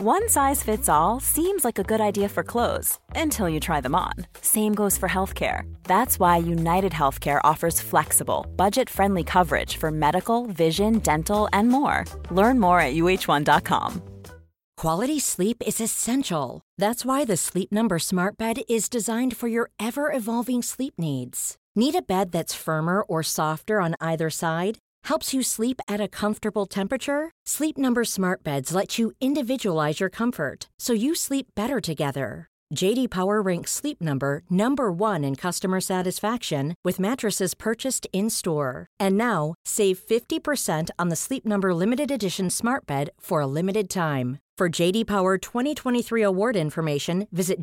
One size fits all seems like a good idea for clothes until you try them on. Same goes for healthcare. That's why United Healthcare offers flexible, budget-friendly coverage for medical, vision, dental, and more. Learn more at uh1.com. Quality sleep is essential. That's why the Sleep Number Smart Bed is designed for your ever-evolving sleep needs. Need a bed that's firmer or softer on either side? Helps you sleep at a comfortable temperature? Sleep Number Smart Beds let you individualize your comfort, so you sleep better together. J.D. Power ranks Sleep Number number 1 in customer satisfaction with mattresses purchased in-store. And now, save 50% on the Sleep Number Limited Edition Smart Bed for a limited time. For J.D. Power 2023 award information, visit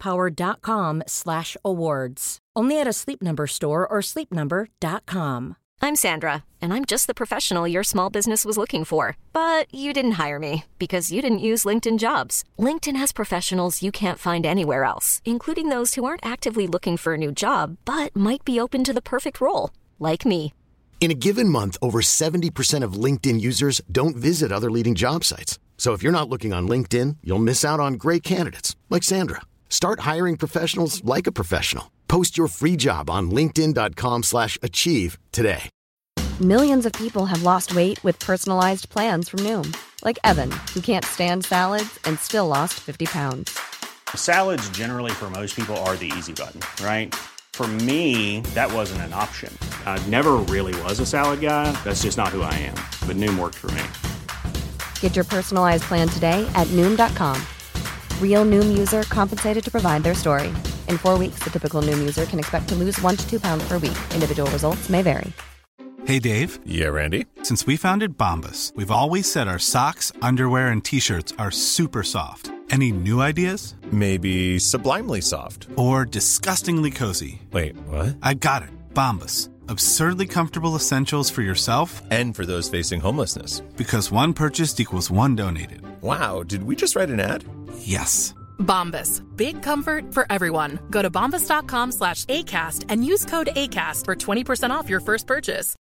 jdpower.com/awards. Only at a Sleep Number store or sleepnumber.com. I'm Sandra, and I'm just the professional your small business was looking for. But you didn't hire me because you didn't use LinkedIn Jobs. LinkedIn has professionals you can't find anywhere else, including those who aren't actively looking for a new job, but might be open to the perfect role, like me. In a given month, over 70% of LinkedIn users don't visit other leading job sites. So if you're not looking on LinkedIn, you'll miss out on great candidates like Sandra. Start hiring professionals like a professional. Post your free job on linkedin.com/achieve today. Millions of people have lost weight with personalized plans from Noom. Like Evan, who can't stand salads and still lost 50 pounds. Salads generally for most people are the easy button, right? For me, that wasn't an option. I never really was a salad guy. That's just not who I am. But Noom worked for me. Get your personalized plan today at Noom.com. Real Noom user compensated to provide their story. In 4 weeks, the typical Noom user can expect to lose 1 to 2 pounds per week. Individual results may vary. Hey, Dave. Yeah, Randy. Since we founded Bombas, we've always said our socks, underwear, and T-shirts are super soft. Any new ideas? Maybe sublimely soft. Or disgustingly cozy. Wait, what? I got it. Bombas. Absurdly comfortable essentials for yourself and for those facing homelessness. Because one purchased equals one donated. Wow, did we just write an ad? Yes. Bombas. Big comfort for everyone. Go to bombas.com/ACAST and use code ACAST for 20% off your first purchase.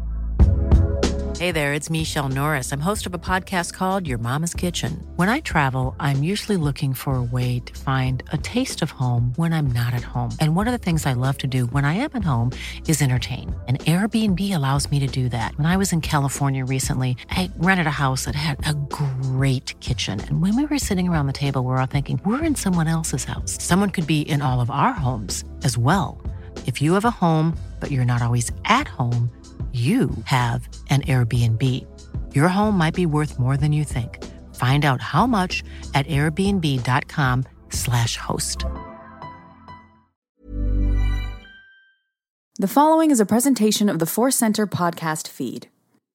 Hey there, it's Michelle Norris. I'm host of a podcast called Your Mama's Kitchen. When I travel, I'm usually looking for a way to find a taste of home when I'm not at home. And one of the things I love to do when I am at home is entertain. And Airbnb allows me to do that. When I was in California recently, I rented a house that had a great kitchen. And when we were sitting around the table, we were all thinking, we're in someone else's house. Someone could be in all of our homes as well. If you have a home, but you're not always at home, you have an Airbnb. Your home might be worth more than you think. Find out how much at airbnb.com/host. The following is a presentation of the Force Center podcast feed.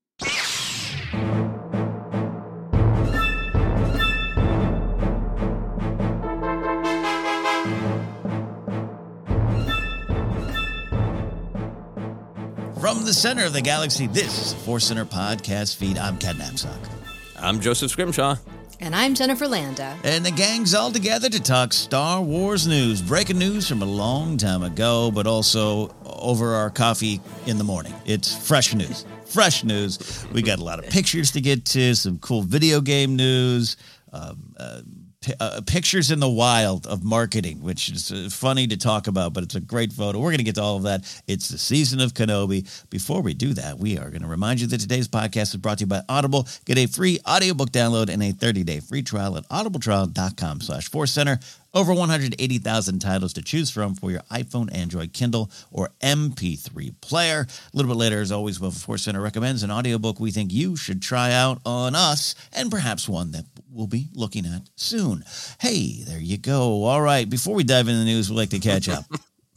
From the center of the galaxy, this is the Force Center podcast feed. I'm Ken Napzok. I'm Joseph Scrimshaw. And I'm Jennifer Landa. And the gang's all together to talk Star Wars news. Breaking news from a long time ago, but also over our coffee in the morning. It's fresh news. Fresh news. We got a lot of pictures to get to, some cool video game news, pictures in the wild of marketing, which is funny to talk about, but it's a great photo. We're going to get to all of that. It's the season of Kenobi. Before we do that, we are going to remind you that today's podcast is brought to you by Audible. Get a free audiobook download and a 30-day free trial at audibletrial.com/forcecenter. Over 180,000 titles to choose from for your iPhone, Android, Kindle, or MP3 player. A little bit later, as always, Force Center recommends an audiobook we think you should try out on us, and perhaps one that we'll be looking at soon. Hey, there you go. All right, before we dive into the news, we'd like to catch up.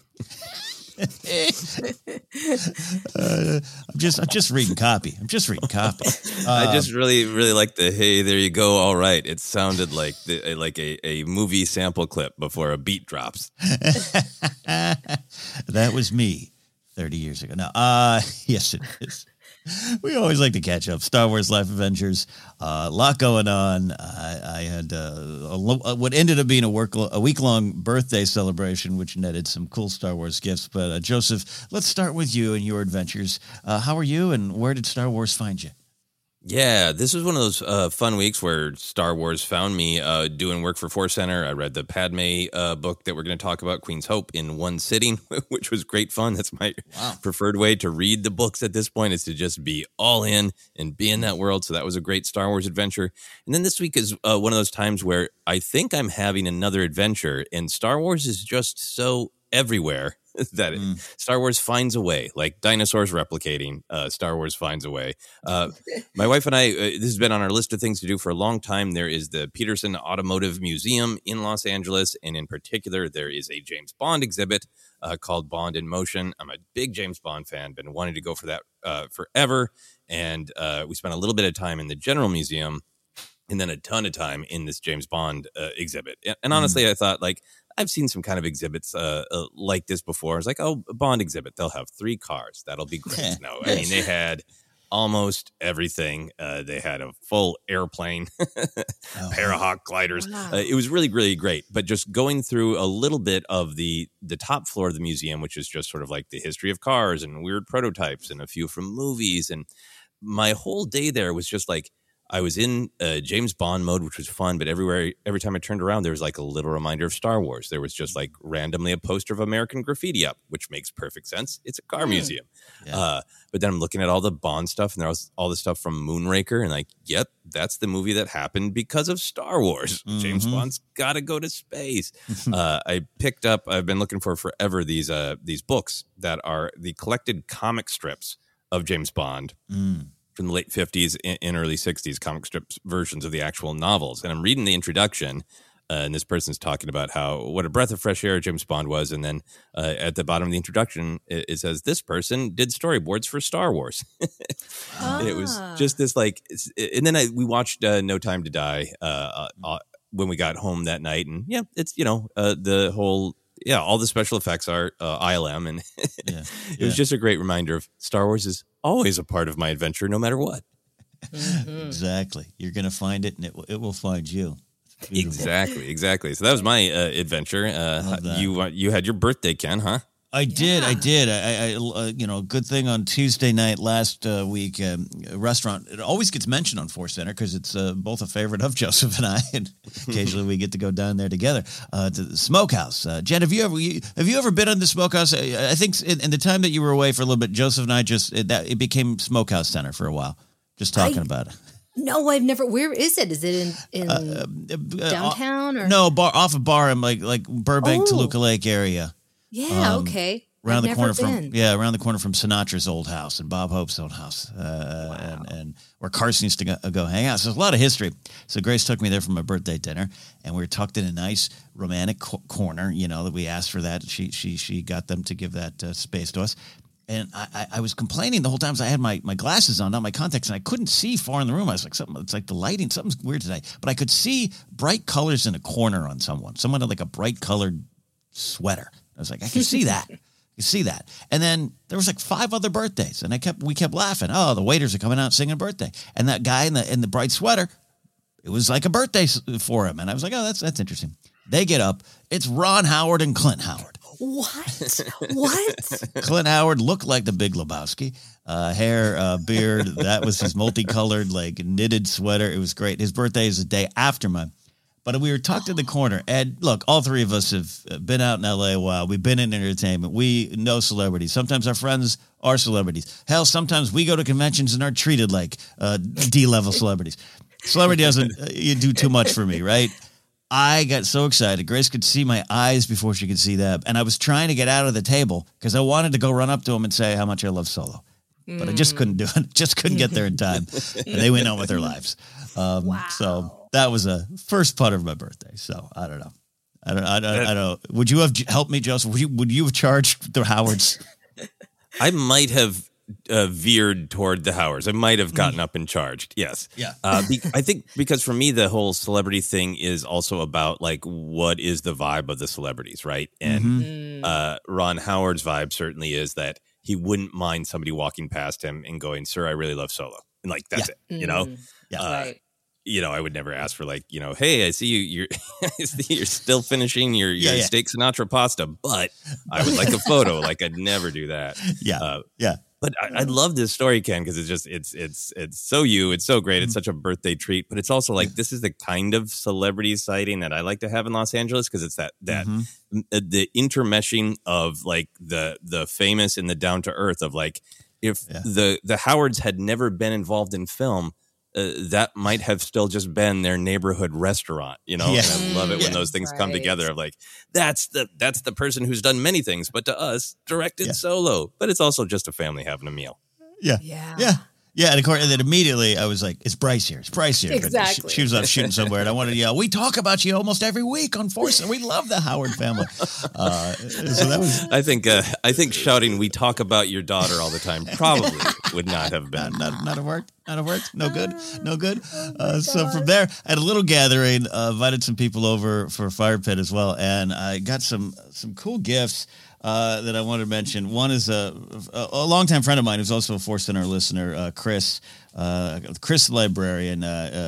I'm just reading copy. I just really like the "hey, there you go, all right." It sounded like a movie sample clip before a beat drops. That was me 30 years ago. No, yes, it is. We always like to catch up. Star Wars Life Adventures, a lot going on. I had what ended up being a week-long birthday celebration, which netted some cool Star Wars gifts. But Joseph, let's start with you and your adventures. How are you, and where did Star Wars find you? Yeah, this was one of those fun weeks where Star Wars found me doing work for Force Center. I read the Padme book that we're going to talk about, Queen's Hope, in one sitting, which was great fun. That's my preferred way to read the books at this point, is to just be all in and be in that world. So that was a great Star Wars adventure. And then this week is one of those times where I think I'm having another adventure, and Star Wars is just so everywhere that Star Wars finds a way, like dinosaurs replicating. Star Wars finds a way. My wife and I, this has been on our list of things to do for a long time. There is the Peterson Automotive Museum in Los Angeles, and in particular, there is a James Bond exhibit called Bond in Motion. I'm a big James Bond fan, been wanting to go for that forever, and we spent a little bit of time in the General Museum, and then a ton of time in this James Bond exhibit. And honestly, I thought, like, I've seen some kind of exhibits like this before. I was like, oh, a Bond exhibit. They'll have 3 cars. That'll be great. No, I mean, they had almost everything. They had a full airplane, pair of Hawk gliders. Wow. It was really, really great. But just going through a little bit of the top floor of the museum, which is just sort of like the history of cars and weird prototypes and a few from movies. And my whole day there was just like, I was in James Bond mode, which was fun, but every time I turned around, there was like a little reminder of Star Wars. There was just like randomly a poster of American Graffiti up, which makes perfect sense. It's a car museum. Yeah. But then I'm looking at all the Bond stuff, and there was all the stuff from Moonraker, and like, yep, that's the movie that happened because of Star Wars. Mm-hmm. James Bond's got to go to space. I picked up, I've been looking for forever, these books that are the collected comic strips of James Bond. From the late 50s and early 60s, comic strips versions of the actual novels. And I'm reading the introduction, and this person's talking about what a breath of fresh air James Bond was. And then at the bottom of the introduction, it says, this person did storyboards for Star Wars. And it was just this like, and then we watched No Time to Die when we got home that night. And yeah, it's, the whole... Yeah, all the special effects are ILM, and it was just a great reminder of Star Wars is always a part of my adventure, no matter what. Mm-hmm. Exactly. You're going to find it, and it will find you. Exactly. So that was my adventure. You had your birthday, Ken, huh? I did. I good thing on Tuesday night last week, a restaurant, it always gets mentioned on Force Center because it's both a favorite of Joseph and I, and occasionally we get to go down there together, to the Smokehouse. Jen, have you ever been on the Smokehouse? I think in the time that you were away for a little bit, Joseph and I it became Smokehouse Center for a while, just talking about it. No, I've never. Where is it? Is it in downtown or no? Off a bar in like Burbank, Toluca Lake area. Yeah, okay. Around the corner from Sinatra's old house and Bob Hope's old house, and where Carson used to go hang out. So there's a lot of history. So Grace took me there for my birthday dinner, and we were tucked in a nice romantic corner. That we asked for that. She got them to give that space to us. And I was complaining the whole time because I had my glasses on, not my contacts, and I couldn't see far in the room. I was like, it's like the lighting, something's weird today. But I could see bright colors in a corner on someone. Someone had like a bright colored sweater. I was like, I can see that. You see that. And then there was like 5 other birthdays, and we kept laughing. Oh, the waiters are coming out singing a birthday. And that guy in the bright sweater, it was like a birthday for him. And I was like, oh, that's interesting. They get up. It's Ron Howard and Clint Howard. What? Clint Howard looked like the Big Lebowski. Hair, beard. That was his multicolored, like knitted sweater. It was great. His birthday is the day after mine. But we were tucked in the corner. And look, all 3 of us have been out in L.A. a while. We've been in entertainment. We know celebrities. Sometimes our friends are celebrities. Hell, sometimes we go to conventions and are treated like D-level celebrities. Celebrity doesn't do too much for me, right? I got so excited. Grace could see my eyes before she could see that. And I was trying to get out of the table because I wanted to go run up to him and say how much I love Solo. But I just couldn't do it. Just couldn't get there in time. And they went on with their lives. Wow. So that was a first part of my birthday. So I don't know. I don't know. Would you have helped me, Joseph? Would you have charged the Howards? I might have veered toward the Howards. I might have gotten up and charged. Yes. Yeah. I think because for me, the whole celebrity thing is also about like, what is the vibe of the celebrities, right? And Ron Howard's vibe certainly is that he wouldn't mind somebody walking past him and going, "Sir, I really love Solo." And like, that's it, Yeah. Right. I would never ask for like, hey, I see you're still finishing your steak Sinatra pasta, but I would like a photo. Like, I'd never do that. Yeah. But I love this story, Ken, because it's so you. It's so great. It's such a birthday treat. But it's also like this is the kind of celebrity sighting that I like to have in Los Angeles, because it's that the intermeshing of like the famous and the down to earth of like if the Howards had never been involved in film. That might have still just been their neighborhood restaurant, And I love it when those things come together. Of like, that's the person who's done many things, but to us, directed solo. But it's also just a family having a meal. Yeah. And of course, and then immediately I was like, "It's Bryce here. It's Bryce here." Exactly. She was off shooting somewhere, and I wanted to yell, "We talk about you almost every week on Force. We love the Howard family." So that was. I think shouting "We talk about your daughter all the time" probably would not have been not have worked. Not have worked. No good. So from there, I had a little gathering. Invited some people over for a fire pit as well, and I got some cool gifts. That I wanted to mention. One is a longtime friend of mine who's also a Force Center listener, Chris the librarian.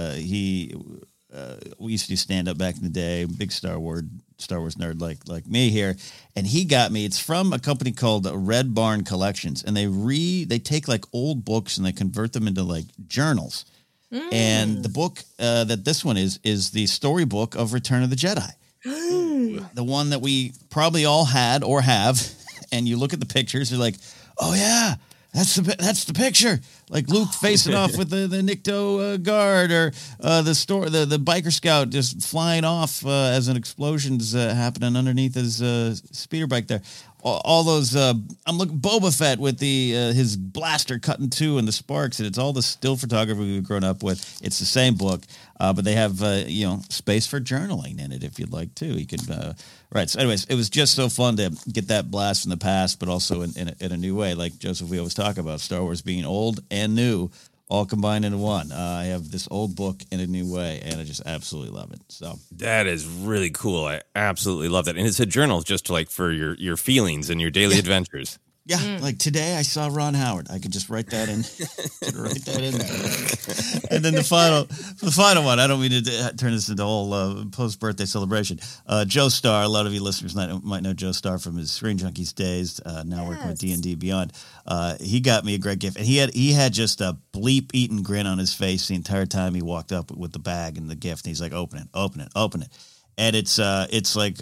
We used to do stand up back in the day. Big Star Wars nerd like me here, and he got me. It's from a company called Red Barn Collections, and they take like old books and they convert them into like journals. And the book that this one is the storybook of Return of the Jedi. The one that we probably all had or have, and you look at the pictures, you're like, oh yeah, that's the picture. Like Luke facing off with the Nikto guard, or the biker scout just flying off as an explosion's happening underneath his speeder bike there. All those I'm looking Boba Fett with his blaster cut in two and the sparks, and it's all the still photography we've grown up with. It's the same book, but they have space for journaling in it if you'd like to. You could right. So, anyways, it was just so fun to get that blast from the past, but also in a new way. Like Joseph, we always talk about Star Wars being old and new, all combined into one. I have this old book in a new way, and I just absolutely love it. So that is really cool. I absolutely love that, and it's a journal just like for your feelings and your daily adventures. Yeah, like today I saw Ron Howard. I could just write that in. Write that in there. And then the final one. I don't mean to turn this into a whole post-birthday celebration. Joe Starr. A lot of you listeners might know Joe Starr from his Screen Junkies days. Now working with D&D Beyond. He got me a great gift, and he had just a bleep-eaten grin on his face the entire time he walked up with the bag and the gift. And he's like, "Open it." And it's like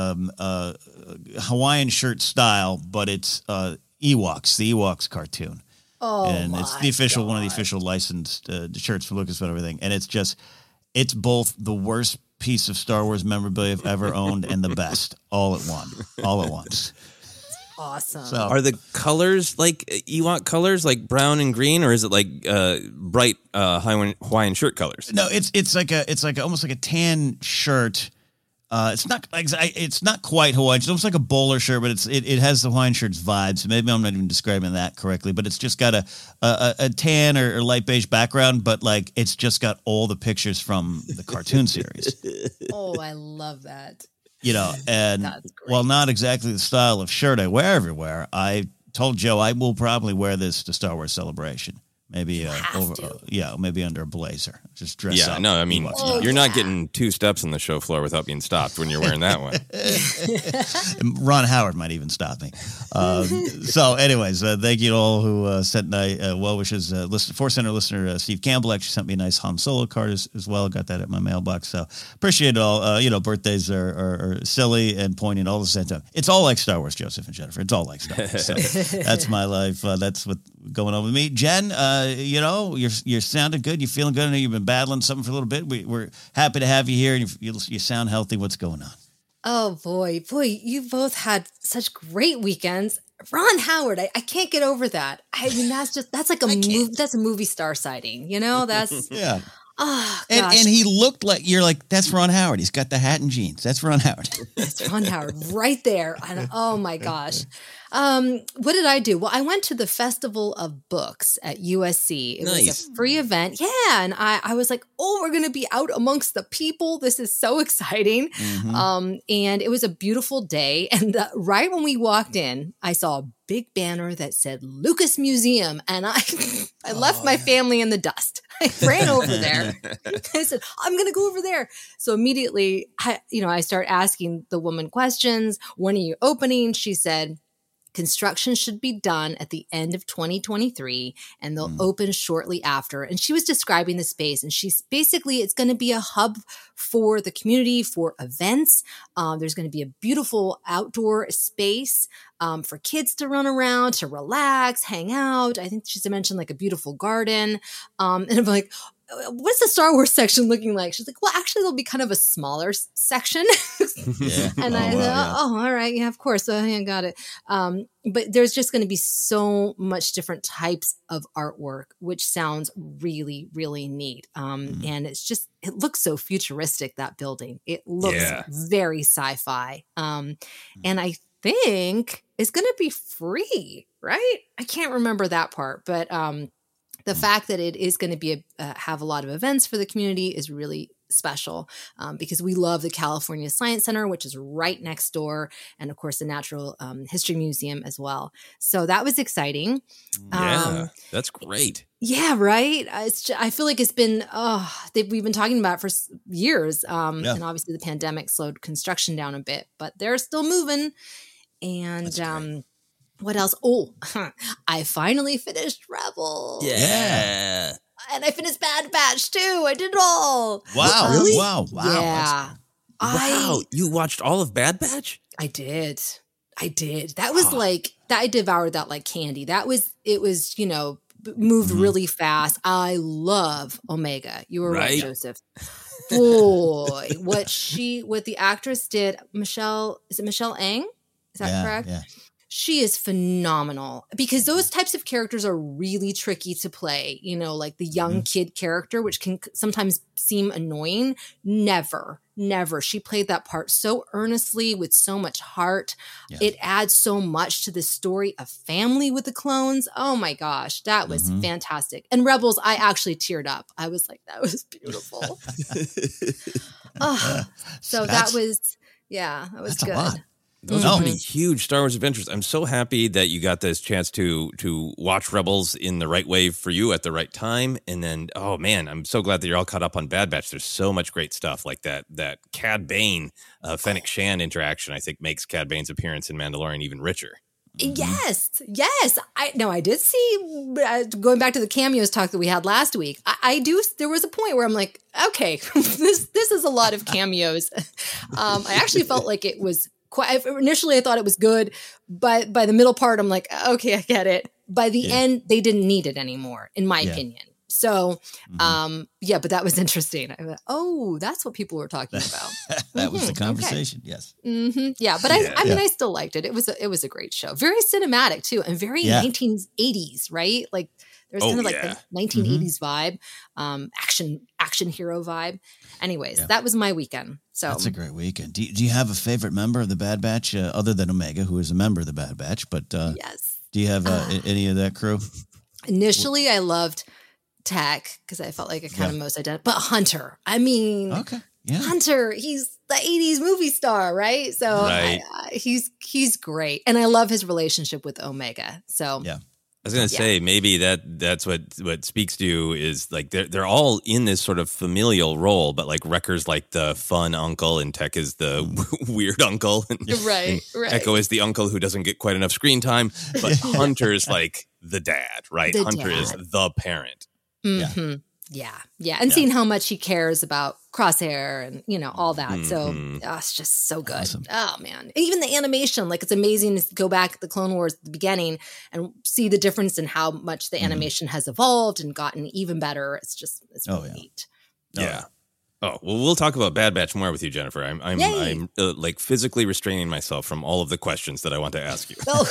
Hawaiian shirt style, but it's the Ewoks cartoon. Oh, and it's the one of the official licensed shirts for Lucasfilm and everything. And it's both the worst piece of Star Wars memorabilia I've ever owned and the best, all at once. Awesome. So, are the colors like Ewok colors, like brown and green, or is it like bright Hawaiian shirt colors? No, it's like almost like a tan shirt. It's not quite Hawaiian. It's almost like a bowler shirt, but it has the Hawaiian shirt's vibes. Maybe I'm not even describing that correctly, but it's just got a tan or light beige background, but like it's just got all the pictures from the cartoon series. Oh, I love that. And while not exactly the style of shirt I wear everywhere, I told Joe I will probably wear this to Star Wars Celebration. Maybe maybe under a blazer. Just dress up. Yeah, no, I mean, you're not getting two steps on the show floor without being stopped when you're wearing that one. Ron Howard might even stop me. So anyways, thank you to all who sent well wishes. Force Center listener Steve Campbell actually sent me a nice Han Solo card as well. Got that at my mailbox. So appreciate it all. Birthdays are silly and poignant all the same time. It's all like Star Wars, Joseph and Jennifer. It's all like Star Wars. So that's my life. That's what's going on with me. Jen, you're sounding good. You're feeling good. I know you've been battling something for a little bit. We're happy to have you here, and you sound healthy. What's going on? Oh, boy, you both had such great weekends. Ron Howard, I can't get over that. I mean, that's like that's a movie star sighting, That's yeah. Oh, gosh. And he looked like that's Ron Howard. He's got the hat and jeans. That's Ron Howard. That's Ron Howard right there. And oh my gosh. What did I do? Well, I went to the Festival of Books at USC. It was a free event. Yeah. And I was like, oh, we're going to be out amongst the people. This is so exciting. Mm-hmm. And it was a beautiful day. And right when we walked in, I saw a big banner that said Lucas Museum. And I left my family in the dust. I ran over there. I said, I'm going to go over there. So immediately, I start asking the woman questions. When are you opening? She said, Construction should be done at the end of 2023, and they'll open shortly after. And she was describing the space, and she's basically, it's going to be a hub for the community, for events. There's going to be a beautiful outdoor space for kids to run around, to relax, hang out. I think she's mentioned like a beautiful garden. And I'm like, what's the Star Wars section looking like? She's like, well, actually, there'll be kind of a smaller section. And I thought, oh, all right. Yeah, of course. I got it. But there's just going to be so much different types of artwork, which sounds really, really neat. And it's just, it looks so futuristic, that building. It looks very sci-fi. And I think it's going to be free, right? I can't remember that part, but the fact that it is going to be have a lot of events for the community is really special because we love the California Science Center, which is right next door, and of course the Natural History Museum as well. So that was exciting. Yeah, that's great. Yeah, right. I feel like it's been we've been talking about it for years, and obviously the pandemic slowed construction down a bit, but they're still moving. And what else? Oh, I finally finished Rebels. Yeah. And I finished Bad Batch too. I did it all. Wow. Really? Wow. Yeah. Wow. You watched all of Bad Batch? I did. That was like, I devoured that like candy. It was, moved really fast. I love Omega. You were right, Joseph. Boy, what the actress did, Michelle Ang? Is that correct? Yeah. She is phenomenal because those types of characters are really tricky to play, like the young kid character, which can sometimes seem annoying. Never. She played that part so earnestly with so much heart. Yeah. It adds so much to the story of family with the clones. Oh my gosh, that was fantastic. And Rebels, I actually teared up. I was like, that was beautiful. That was good. A lot. Those are pretty huge Star Wars adventures. I'm so happy that you got this chance to watch Rebels in the right way for you at the right time. And then, oh man, I'm so glad that you're all caught up on Bad Batch. There's so much great stuff like that Cad Bane, Fennec Shan interaction, I think makes Cad Bane's appearance in Mandalorian even richer. Yes. I did see, going back to the cameos talk that we had last week, there was a point where I'm like, okay, this is a lot of cameos. I actually felt like it was initially I thought it was good, but by the middle part, I'm like, okay, I get it. By the end, they didn't need it anymore, in my opinion. So, but that was interesting. I went, oh, that's what people were talking about. That was the conversation. Okay. Yes. Yeah. But I mean, I still liked it. It was a great show. Very cinematic too. And very 1980s, right? Like there's kind of like the 1980s vibe, action hero vibe. Anyways, that was my weekend. So that's a great weekend. Do you have a favorite member of the Bad Batch other than Omega, who is a member of the Bad Batch? But yes. Do you have any of that crew? Initially, I loved Tech because I felt like it kind of most identified. But Hunter, I mean, Hunter, he's the 80s movie star, right? So he's great. And I love his relationship with Omega. So I was going to say maybe that's what speaks to you is like they're all in this sort of familial role, but like Wrecker's like the fun uncle and Tech is the weird uncle. And, right. Echo is the uncle who doesn't get quite enough screen time, but Hunter's like the dad, right? Hunter is the parent. Mm-hmm. Yeah. And seeing how much he cares about Crosshair and, all that. So it's just so good. Awesome. Oh, man. Even the animation, like it's amazing to go back to the Clone Wars at the beginning and see the difference in how much the animation has evolved and gotten even better. It's really neat. Yeah. Oh, well, we'll talk about Bad Batch more with you, Jennifer. I'm like physically restraining myself from all of the questions that I want to ask you.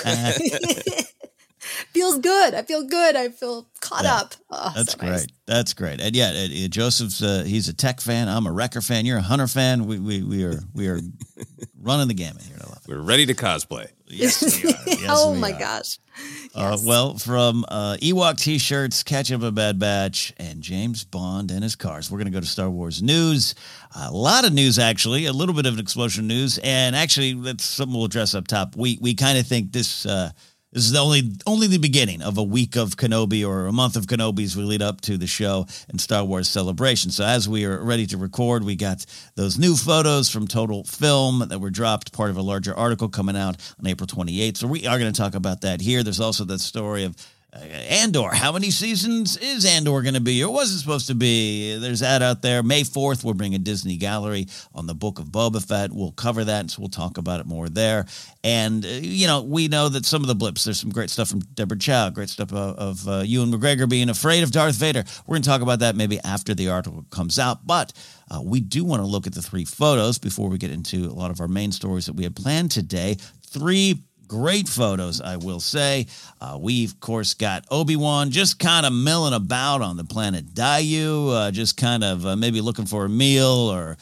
Feels good. I feel good. I feel caught up. Oh, that's so great. Nice. That's great. And Joseph's he's a Tech fan. I'm a Wrecker fan. You're a Hunter fan. We are running the gamut here. We're ready to cosplay. Yes, we are. Yes, my gosh. Yes. From Ewok T-shirts, Catch Up a Bad Batch, and James Bond and his cars, we're going to go to Star Wars news. A lot of news, actually. A little bit of an explosion of news. And actually, that's something we'll address up top. We kind of think this This is only the beginning of a week of Kenobi or a month of Kenobis we lead up to the show and Star Wars Celebration. So as we are ready to record, we got those new photos from Total Film that were dropped, part of a larger article coming out on April 28th. So we are going to talk about that here. There's also the story of Andor. How many seasons is Andor going to be, or was it supposed to be? There's that out there. May 4th, we're bringing Disney Gallery on the Book of Boba Fett. We'll cover that, so we'll talk about it more there. And, we know that some of the blips, there's some great stuff from Deborah Chow, great stuff of Ewan McGregor being afraid of Darth Vader. We're going to talk about that maybe after the article comes out, but we do want to look at the 3 photos before we get into a lot of our main stories that we had planned today. 3 great photos, I will say. We, of course, got Obi-Wan just kind of milling about on the planet Daiyu, just kind of maybe looking for a meal or,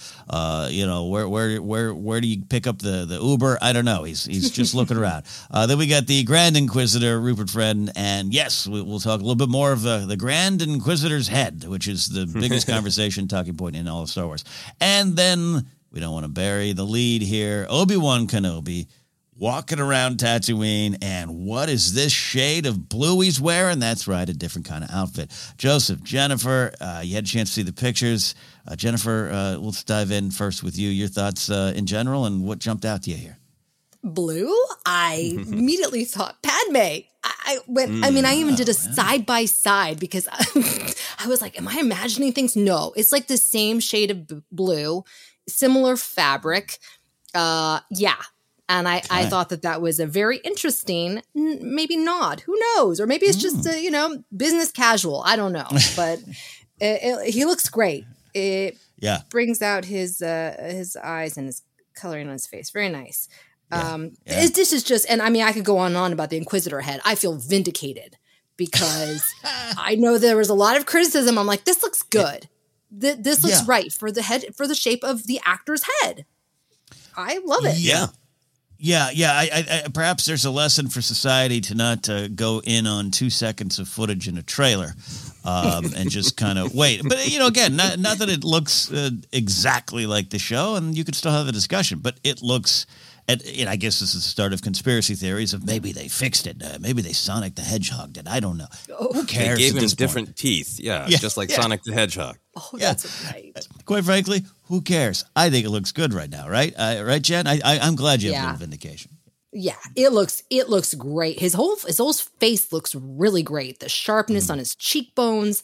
where do you pick up the Uber? I don't know. He's just looking around. Then we got the Grand Inquisitor, Rupert Friend, and yes, we'll talk a little bit more of the Grand Inquisitor's head, which is the biggest conversation talking point in all of Star Wars. And then, we don't want to bury the lead here, Obi-Wan Kenobi, walking around Tatooine, and what is this shade of blue he's wearing? That's right, a different kind of outfit. Joseph, Jennifer, you had a chance to see the pictures. Jennifer, let's dive in first with you. Your thoughts in general, and what jumped out to you here? Blue? I immediately thought Padme. I even did a side-by-side because I was like, am I imagining things? No, it's like the same shade of blue, similar fabric. Yeah. And I thought that was a very interesting, maybe nod. Who knows? Or maybe it's just, business casual. I don't know. But he looks great. It brings out his eyes and his coloring on his face. Very nice. This is just, and I could go on and on about the Inquisitor head. I feel vindicated because I know there was a lot of criticism. I'm like, this looks good. This looks right for the head, for the shape of the actor's head. I love it. Yeah. Yeah. I perhaps there's a lesson for society to not go in on 2 seconds of footage in a trailer and just kind of wait. But, again, not that it looks exactly like the show, and you could still have a discussion, but it looks... And I guess this is the start of conspiracy theories of maybe they fixed it. Maybe they Sonic the Hedgehog it. I don't know. Who cares? They gave him different teeth. Yeah, just like Sonic the Hedgehog. Oh, that's right. Quite frankly, who cares? I think it looks good right now, right? Right, Jen? I'm glad you have a little vindication. Yeah, it looks great. His whole face looks really great. The sharpness on his cheekbones.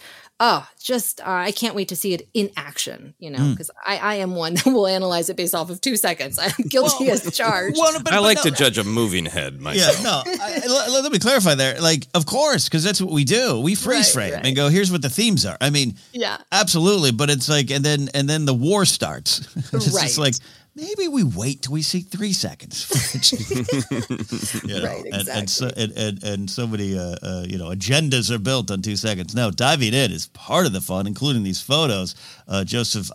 I can't wait to see it in action, because I am one that will analyze it based off of 2 seconds. I'm guilty as charged. I like to judge a moving head myself. Yeah, no, let me clarify there. Like, of course, because that's what we do. We freeze frame and go, here's what the themes are. Absolutely. But it's like, and then the war starts. It's just like, maybe we wait till we see 3 seconds. Right, exactly. And so many, agendas are built on 2 seconds. No, diving in is part of the fun, including these photos. Joseph,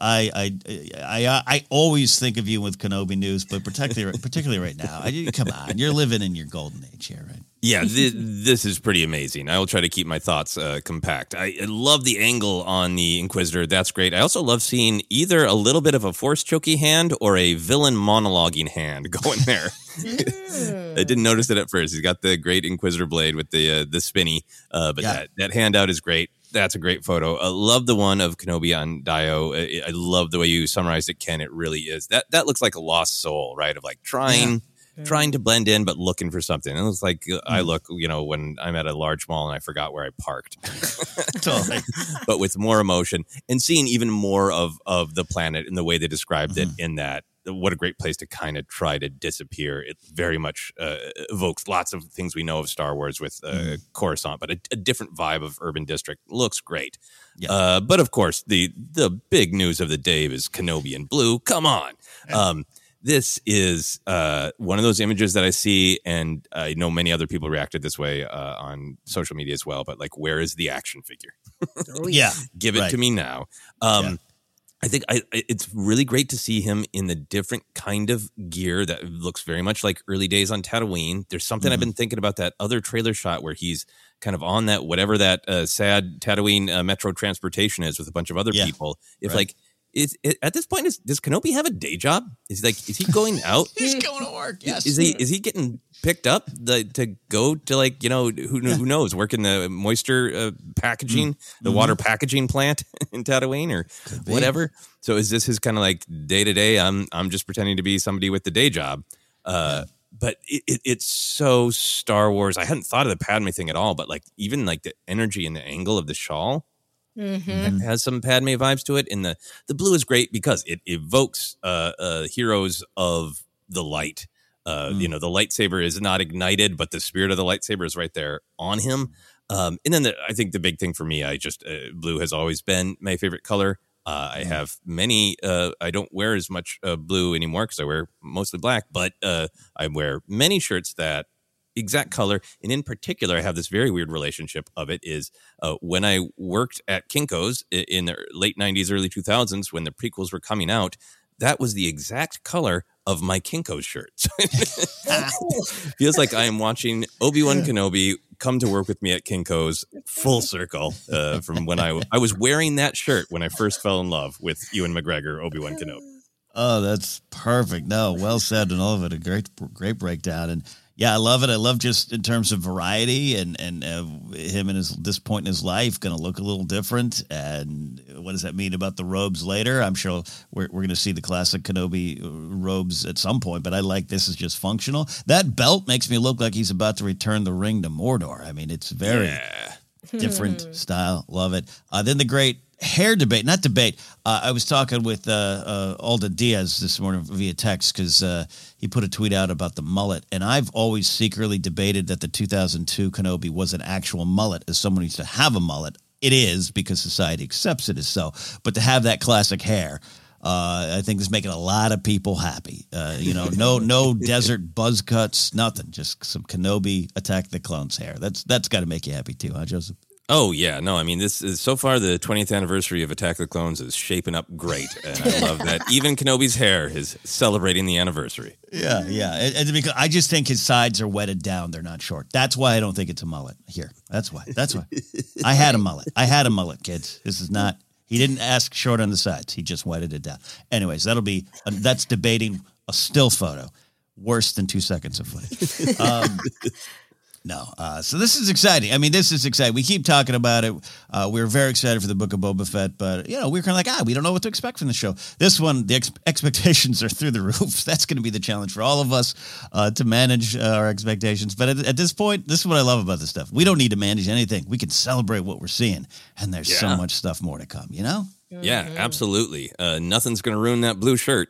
I always think of you with Kenobi news, but particularly right now. Come on, you're living in your golden age here, right? Yeah, this is pretty amazing. I will try to keep my thoughts compact. I love the angle on the Inquisitor. That's great. I also love seeing either a little bit of a force choky hand or a villain monologuing hand going there. I didn't notice it at first. He's got the great Inquisitor blade with the spinny, but that handout is great. That's a great photo. I love the one of Kenobi on Daiyu. I love the way you summarized it, Ken. It really is. That looks like a lost soul, right? Of like trying to blend in, but looking for something. And it was like I look, when I'm at a large mall and I forgot where I parked. Totally. But with more emotion and seeing even more of the planet in the way they described it in that. What a great place to kind of try to disappear. It very much evokes lots of things we know of Star Wars with Coruscant, but a different vibe of Urban District. Looks great. Yeah. But of course, the big news of the day is Kenobi in blue. Come on. Yeah. This is one of those images that I see, and I know many other people reacted this way on social media as well, but like, where is the action figure? Give it to me now. I think it's really great to see him in the different kind of gear that looks very much like early days on Tatooine. There's something I've been thinking about that other trailer shot where he's kind of on that, whatever that sad Tatooine metro transportation is with a bunch of other people. at this point, does Kenobi have a day job? Is he going out? He's going to work. Yes. Is he getting picked up to go to who knows, work in the moisture packaging, the water packaging plant in Tatooine or whatever. So is this his kind of like day to day? I'm just pretending to be somebody with the day job. But it's so Star Wars. I hadn't thought of the Padme thing at all, but like even like the energy and the angle of the shawl has some Padme vibes to it. And the blue is great because it evokes heroes of the light. The lightsaber is not ignited, but the spirit of the lightsaber is right there on him. And then I think the big thing for me, blue has always been my favorite color. I have many, I don't wear as much blue anymore because I wear mostly black, but I wear many shirts that exact color. And in particular, I have this very weird relationship of it is when I worked at Kinko's in the late 90s, early 2000s, when the prequels were coming out, that was the exact color of my Kinko's shirt. Feels like I am watching Obi-Wan Kenobi come to work with me at Kinko's full circle from when I was wearing that shirt when I first fell in love with Ewan McGregor, Obi-Wan Kenobi. Oh, that's perfect. No, well said, and all of it a great breakdown. And yeah, I love it. I love just in terms of variety and him and this point in his life going to look a little different. And what does that mean about the robes later? I'm sure we're going to see the classic Kenobi robes at some point, but I like this is just functional. That belt makes me look like he's about to return the ring to Mordor. I mean, it's very different style. Love it. Then the great hair debate, not debate. I was talking with Alden Diaz this morning via text because he put a tweet out about the mullet. And I've always secretly debated that the 2002 Kenobi was an actual mullet, as someone used to have a mullet. It is because society accepts it as so. But to have that classic hair, I think is making a lot of people happy. No desert buzz cuts, nothing. Just some Kenobi Attack the Clones hair. That's got to make you happy too, huh, Joseph? Oh, yeah. No, I mean, this is so far the 20th anniversary of Attack of the Clones is shaping up great. And I love that even Kenobi's hair is celebrating the anniversary. Yeah. And because I just think his sides are wetted down. They're not short. That's why I don't think it's a mullet here. That's why. I had a mullet, kids. This is not, he didn't ask short on the sides. He just wetted it down. Anyways, that's debating a still photo. Worse than 2 seconds of footage. No. So this is exciting. I mean, this is exciting. We keep talking about it. We're very excited for the Book of Boba Fett, but, we're kind of like, we don't know what to expect from the show. This one, the expectations are through the roof. That's going to be the challenge for all of us to manage our expectations. But at this point, this is what I love about this stuff. We don't need to manage anything. We can celebrate what we're seeing, and there's so much stuff more to come, Yeah, absolutely. Nothing's going to ruin that blue shirt.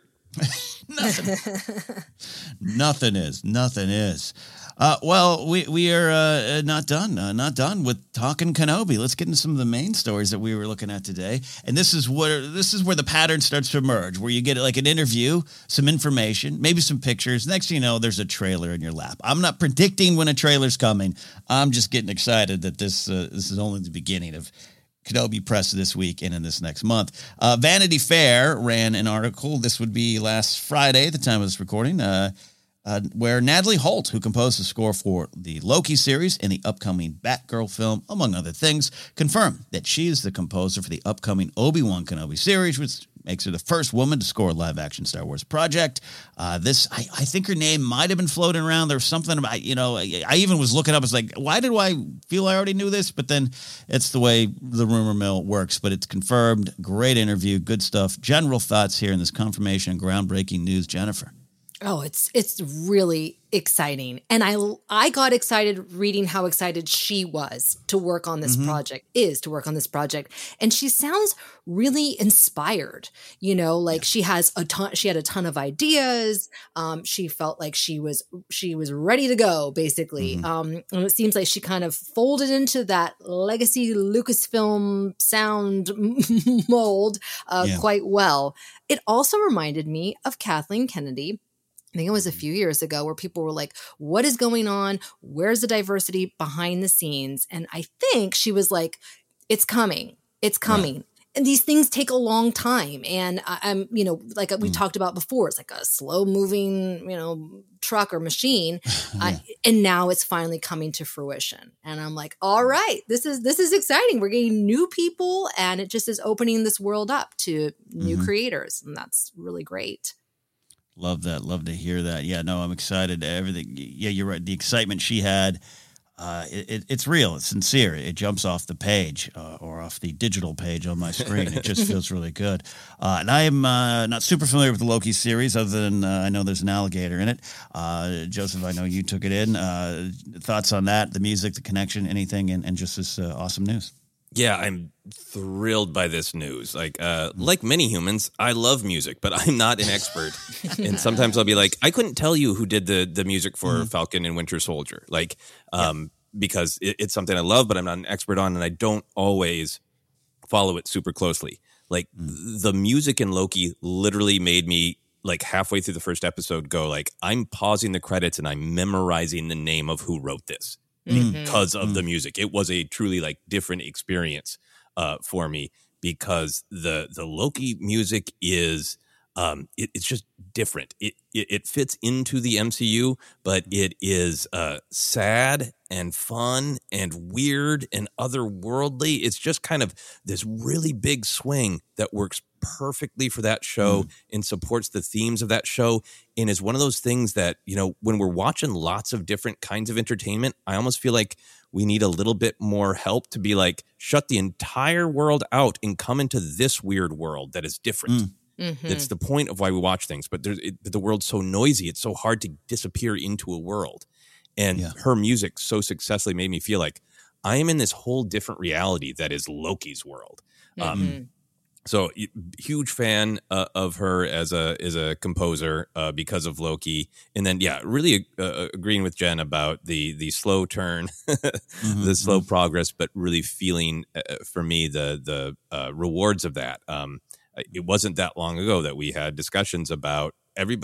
Nothing is. Well, we are not done with talking Kenobi. Let's get into some of the main stories that we were looking at today. And this is where the pattern starts to emerge, where you get like an interview, some information, maybe some pictures. Next thing you know, there's a trailer in your lap. I'm not predicting when a trailer's coming. I'm just getting excited that this is only the beginning of Kenobi press this week and in this next month. Vanity Fair ran an article. This would be last Friday at the time of this recording, where Natalie Holt, who composed the score for the Loki series and the upcoming Batgirl film, among other things, confirmed that she is the composer for the upcoming Obi-Wan Kenobi series, which makes her the first woman to score a live-action Star Wars project. I think her name might have been floating around. There was something about, I even was looking up. It's like, why did I feel I already knew this? But then it's the way the rumor mill works. But it's confirmed. Great interview. Good stuff. General thoughts here in this confirmation and groundbreaking news, Jennifer. Oh, it's really exciting. And I got excited reading how excited she was to work on this project. And she sounds really inspired, she had a ton of ideas. She felt like she was ready to go, basically. And it seems like she kind of folded into that legacy Lucasfilm sound mold quite well. It also reminded me of Kathleen Kennedy. I think it was a few years ago where people were like, what is going on? Where's the diversity behind the scenes? And I think she was like, it's coming. and these things take a long time. And I'm, like we talked about before, it's like a slow moving, truck or machine. And now it's finally coming to fruition. And I'm like, all right, this is exciting. We're getting new people, and it just is opening this world up to new creators. And that's really great. Love that. Love to hear that. Yeah, no, I'm excited. Everything. Yeah, you're right. The excitement she had, it's real. It's sincere. It jumps off the page or off the digital page on my screen. It just feels really good. And I am not super familiar with the Loki series, other than I know there's an alligator in it. Joseph, I know you took it in. Thoughts on that, the music, the connection, anything, and just this awesome news. Yeah, I'm thrilled by this news. Like many humans, I love music, but I'm not an expert. And sometimes I'll be like, I couldn't tell you who did the music for Falcon and Winter Soldier. Because it's something I love, but I'm not an expert on, and I don't always follow it super closely. Like the music in Loki literally made me like halfway through the first episode go like, I'm pausing the credits and I'm memorizing the name of who wrote this. Because of the music. It was a truly like different experience for me, because the Loki music is it's just different. It fits into the MCU, but it is sad and fun and weird and otherworldly. It's just kind of this really big swing that works perfectly for that show and supports the themes of that show, and is one of those things that, when we're watching lots of different kinds of entertainment, I almost feel like we need a little bit more help to be like, shut the entire world out and come into this weird world that is different. That's the point of why we watch things, but the world's so noisy, it's so hard to disappear into a world. And her music so successfully made me feel like I am in this whole different reality that is Loki's world. So huge fan of her as a composer because of Loki. And then, really agreeing with Jen about the slow turn, the slow progress, but really feeling for me the rewards of that. It wasn't that long ago that we had discussions about many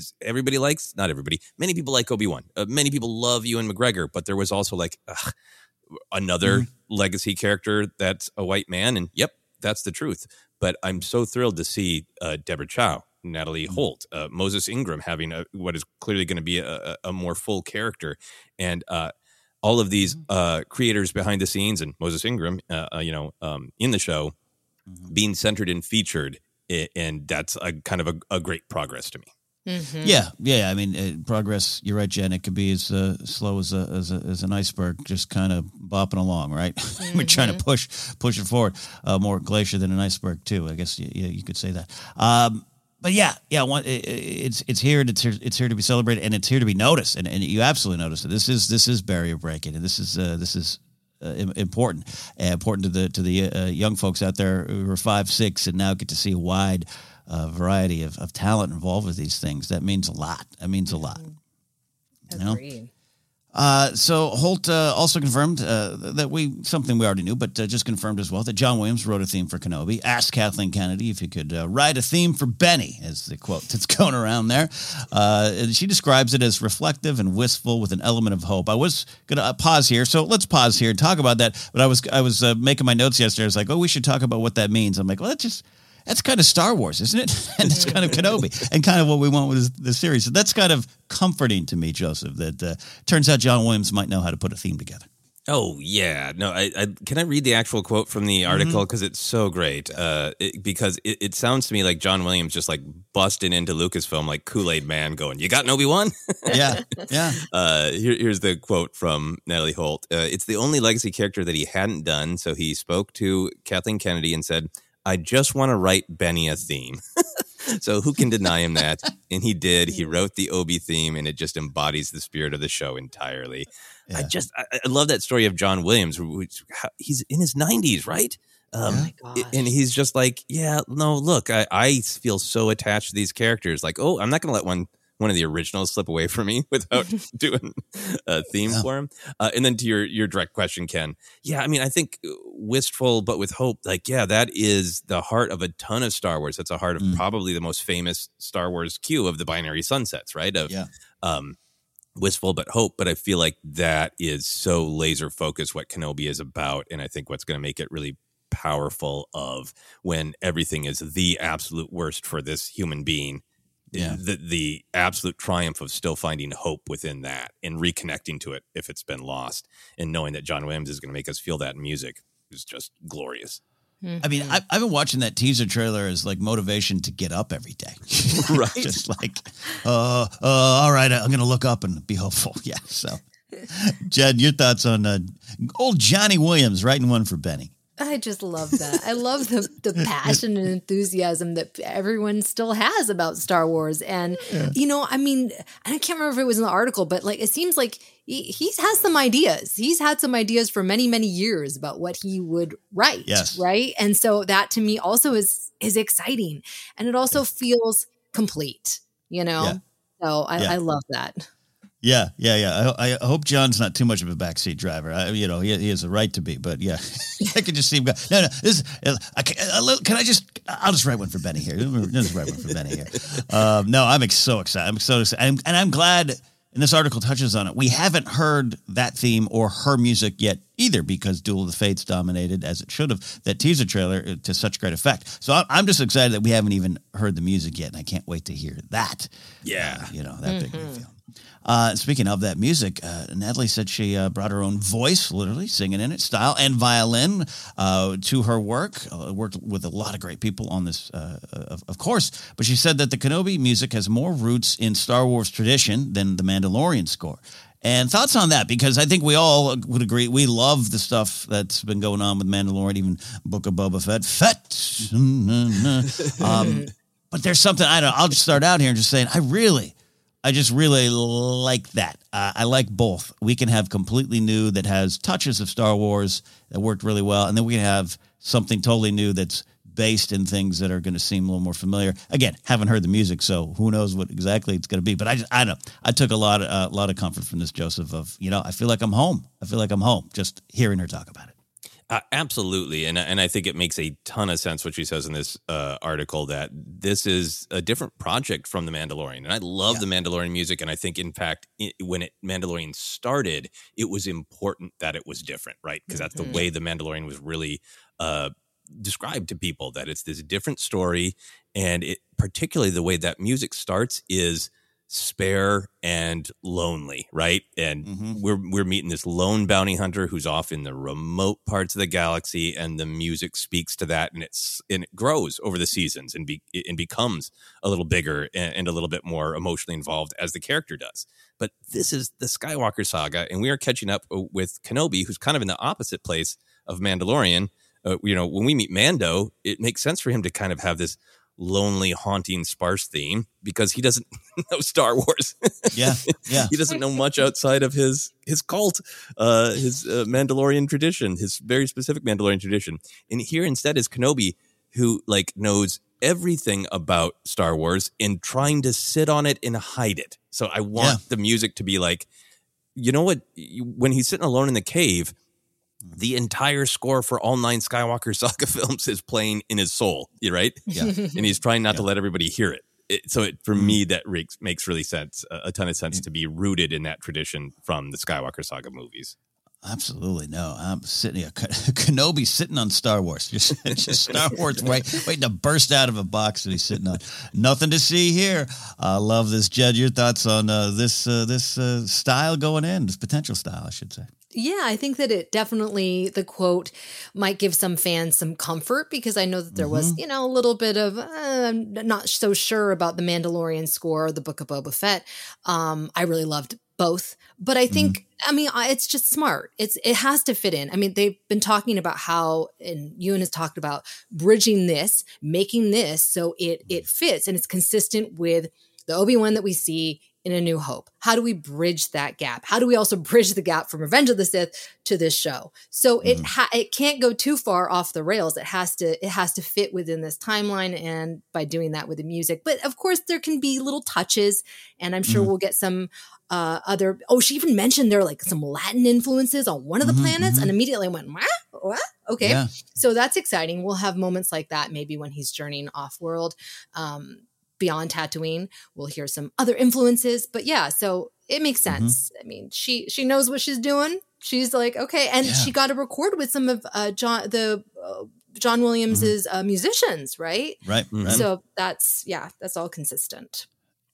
people like Obi-Wan. Many people love Ewan McGregor, but there was also like another legacy character that's a white man. And yep, that's the truth. But I'm so thrilled to see Deborah Chow, Natalie Holt, Moses Ingram having what is clearly going to be a more full character. And all of these creators behind the scenes, and Moses Ingram, in the show, being centered and featured. And that's a kind of a great progress to me. Yeah. I mean, progress. You're right, Jen. It could be as slow as an iceberg, just kind of bopping along, right? We're trying to push it forward. More glacier than an iceberg, too. I guess you could say that. But it's here. It's here to be celebrated, and it's here to be noticed. And you absolutely notice it. This is barrier breaking, and this is. Important to the young folks out there who are 5, 6, and now get to see a wide variety of talent involved with these things. That means a lot. Agreed. So Holt also confirmed that something we already knew, but just confirmed as well that John Williams wrote a theme for Kenobi. Asked Kathleen Kennedy if he could write a theme for Benny, as the quote that's going around there. And she describes it as reflective and wistful with an element of hope. I was going to pause here, so let's pause here and talk about that. But I was making my notes yesterday. I was like, we should talk about what that means. I'm like, well, that's kind of Star Wars, isn't it? And it's kind of Kenobi, and kind of what we want with the series. So that's kind of comforting to me, Joseph, that turns out John Williams might know how to put a theme together. Oh, yeah. No, can I read the actual quote from the article? Because it's so great. Because it sounds to me like John Williams just like busting into Lucasfilm like Kool-Aid Man going, you got an Obi-Wan? Yeah. Here's the quote from Natalie Holt. It's the only legacy character that he hadn't done. So he spoke to Kathleen Kennedy and said, I just want to write Benny a theme. So who can deny him that? And he did. He wrote the Obi theme, and it just embodies the spirit of the show entirely. Yeah. I love that story of John Williams. He's in his 90s, right? Oh my gosh. And he's just like, look, I feel so attached to these characters. Like, I'm not going to let one of the originals slip away from me without doing a theme for him. And then to your direct question, Ken. Yeah, I mean, I think wistful, but with hope, like, that is the heart of a ton of Star Wars. That's the heart of probably the most famous Star Wars cue of the binary sunsets, right? Wistful, but hope. But I feel like that is so laser focused what Kenobi is about. And I think what's going to make it really powerful of when everything is the absolute worst for this human being. Yeah. The absolute triumph of still finding hope within that and reconnecting to it if it's been lost, and knowing that John Williams is going to make us feel that in music is just glorious. I mean, I've been watching that teaser trailer as like motivation to get up every day. Right. Just like, all right, I'm going to look up and be hopeful. Yeah. So, Jed, your thoughts on old Johnny Williams writing one for Benny? I just love that. I love the passion and enthusiasm that everyone still has about Star Wars. And, you know, I mean, I can't remember if it was in the article, but like, it seems like he has some ideas. He's had some ideas for many, many years about what he would write. Yes. Right. And so that to me also is exciting. And it also feels complete, you know? Yeah. So I love that. Yeah. I hope John's not too much of a backseat driver. He has a right to be, but yeah, I can just see him go. No, I'll just write one for Benny here. Just write one for Benny here. No, I'm so excited. I'm so excited, and I'm glad. And this article touches on it. We haven't heard that theme or her music yet either, because Duel of the Fates dominated, as it should have, that teaser trailer to such great effect. So I'm just excited that we haven't even heard the music yet, and I can't wait to hear that. Yeah. That big reveal. Speaking of that music, Natalie said she brought her own voice, literally singing in it, style, and violin to her work. Worked with a lot of great people on this, of course. But she said that the Kenobi music has more roots in Star Wars tradition than the Mandalorian score. And thoughts on that? Because I think we all would agree. We love the stuff that's been going on with Mandalorian, even Book of Boba Fett. But there's something, I don't know, I'll just start out here and just saying, I just really like that. I like both. We can have completely new that has touches of Star Wars that worked really well, and then we can have something totally new that's based in things that are going to seem a little more familiar. Again, haven't heard the music, so who knows what exactly it's going to be. But I don't know. I took a lot of comfort from this, Joseph, of, I feel like I'm home. Just hearing her talk about it. Absolutely. And I think it makes a ton of sense what she says in this article, that this is a different project from The Mandalorian. And I love The Mandalorian music. And I think, in fact, when Mandalorian started, it was important that it was different, right? Because that's the way The Mandalorian was really described to people, that it's this different story. And it, particularly the way that music starts, is spare and lonely, right? And we're meeting this lone bounty hunter who's off in the remote parts of the galaxy, and the music speaks to that, and it grows over the seasons and becomes a little bigger and a little bit more emotionally involved as the character does. But this is the Skywalker saga, and we are catching up with Kenobi, who's kind of in the opposite place of Mandalorian. When we meet Mando, it makes sense for him to kind of have this lonely, haunting, sparse theme, because he doesn't know Star Wars. Yeah. He doesn't know much outside of his cult, his Mandalorian tradition, his very specific Mandalorian tradition. And here instead is Kenobi, who knows everything about Star Wars and trying to sit on it and hide it. So I want the music to be like, you know what? When he's sitting alone in the cave, the entire score for all 9 Skywalker saga films is playing in his soul, right? Yeah. And he's trying not to let everybody hear it. For me, that makes really sense, a ton of sense, to be rooted in that tradition from the Skywalker saga movies. Absolutely. No, I'm sitting here. Kenobi sitting on Star Wars. Just Star Wars waiting to burst out of a box that he's sitting on. Nothing to see here. I love this. Jed, your thoughts on this style going in, this potential style, I should say. Yeah, I think that it definitely, the quote might give some fans some comfort, because I know that there was, a little bit of, I'm not so sure about the Mandalorian score or the Book of Boba Fett. I really loved both, but I think, it's just smart. It has to fit in. I mean, they've been talking about how, and Ewan has talked about bridging this, making this so it fits and it's consistent with the Obi-Wan that we see in A New Hope. How do we bridge that gap? How do we also bridge the gap from Revenge of the Sith to this show? So it can't go too far off the rails. It has to fit within this timeline, and by doing that with the music. But of course, there can be little touches, and I'm sure we'll get some other. Oh, she even mentioned there are some Latin influences on one of the planets, and immediately I went, what? Okay, yeah. So that's exciting. We'll have moments like that maybe when he's journeying off world. Beyond Tatooine, we'll hear some other influences, but yeah, so it makes sense. I mean, she knows what she's doing. She's like, okay, and she got to record with some of John Williams's musicians, right? Right. So that's all consistent.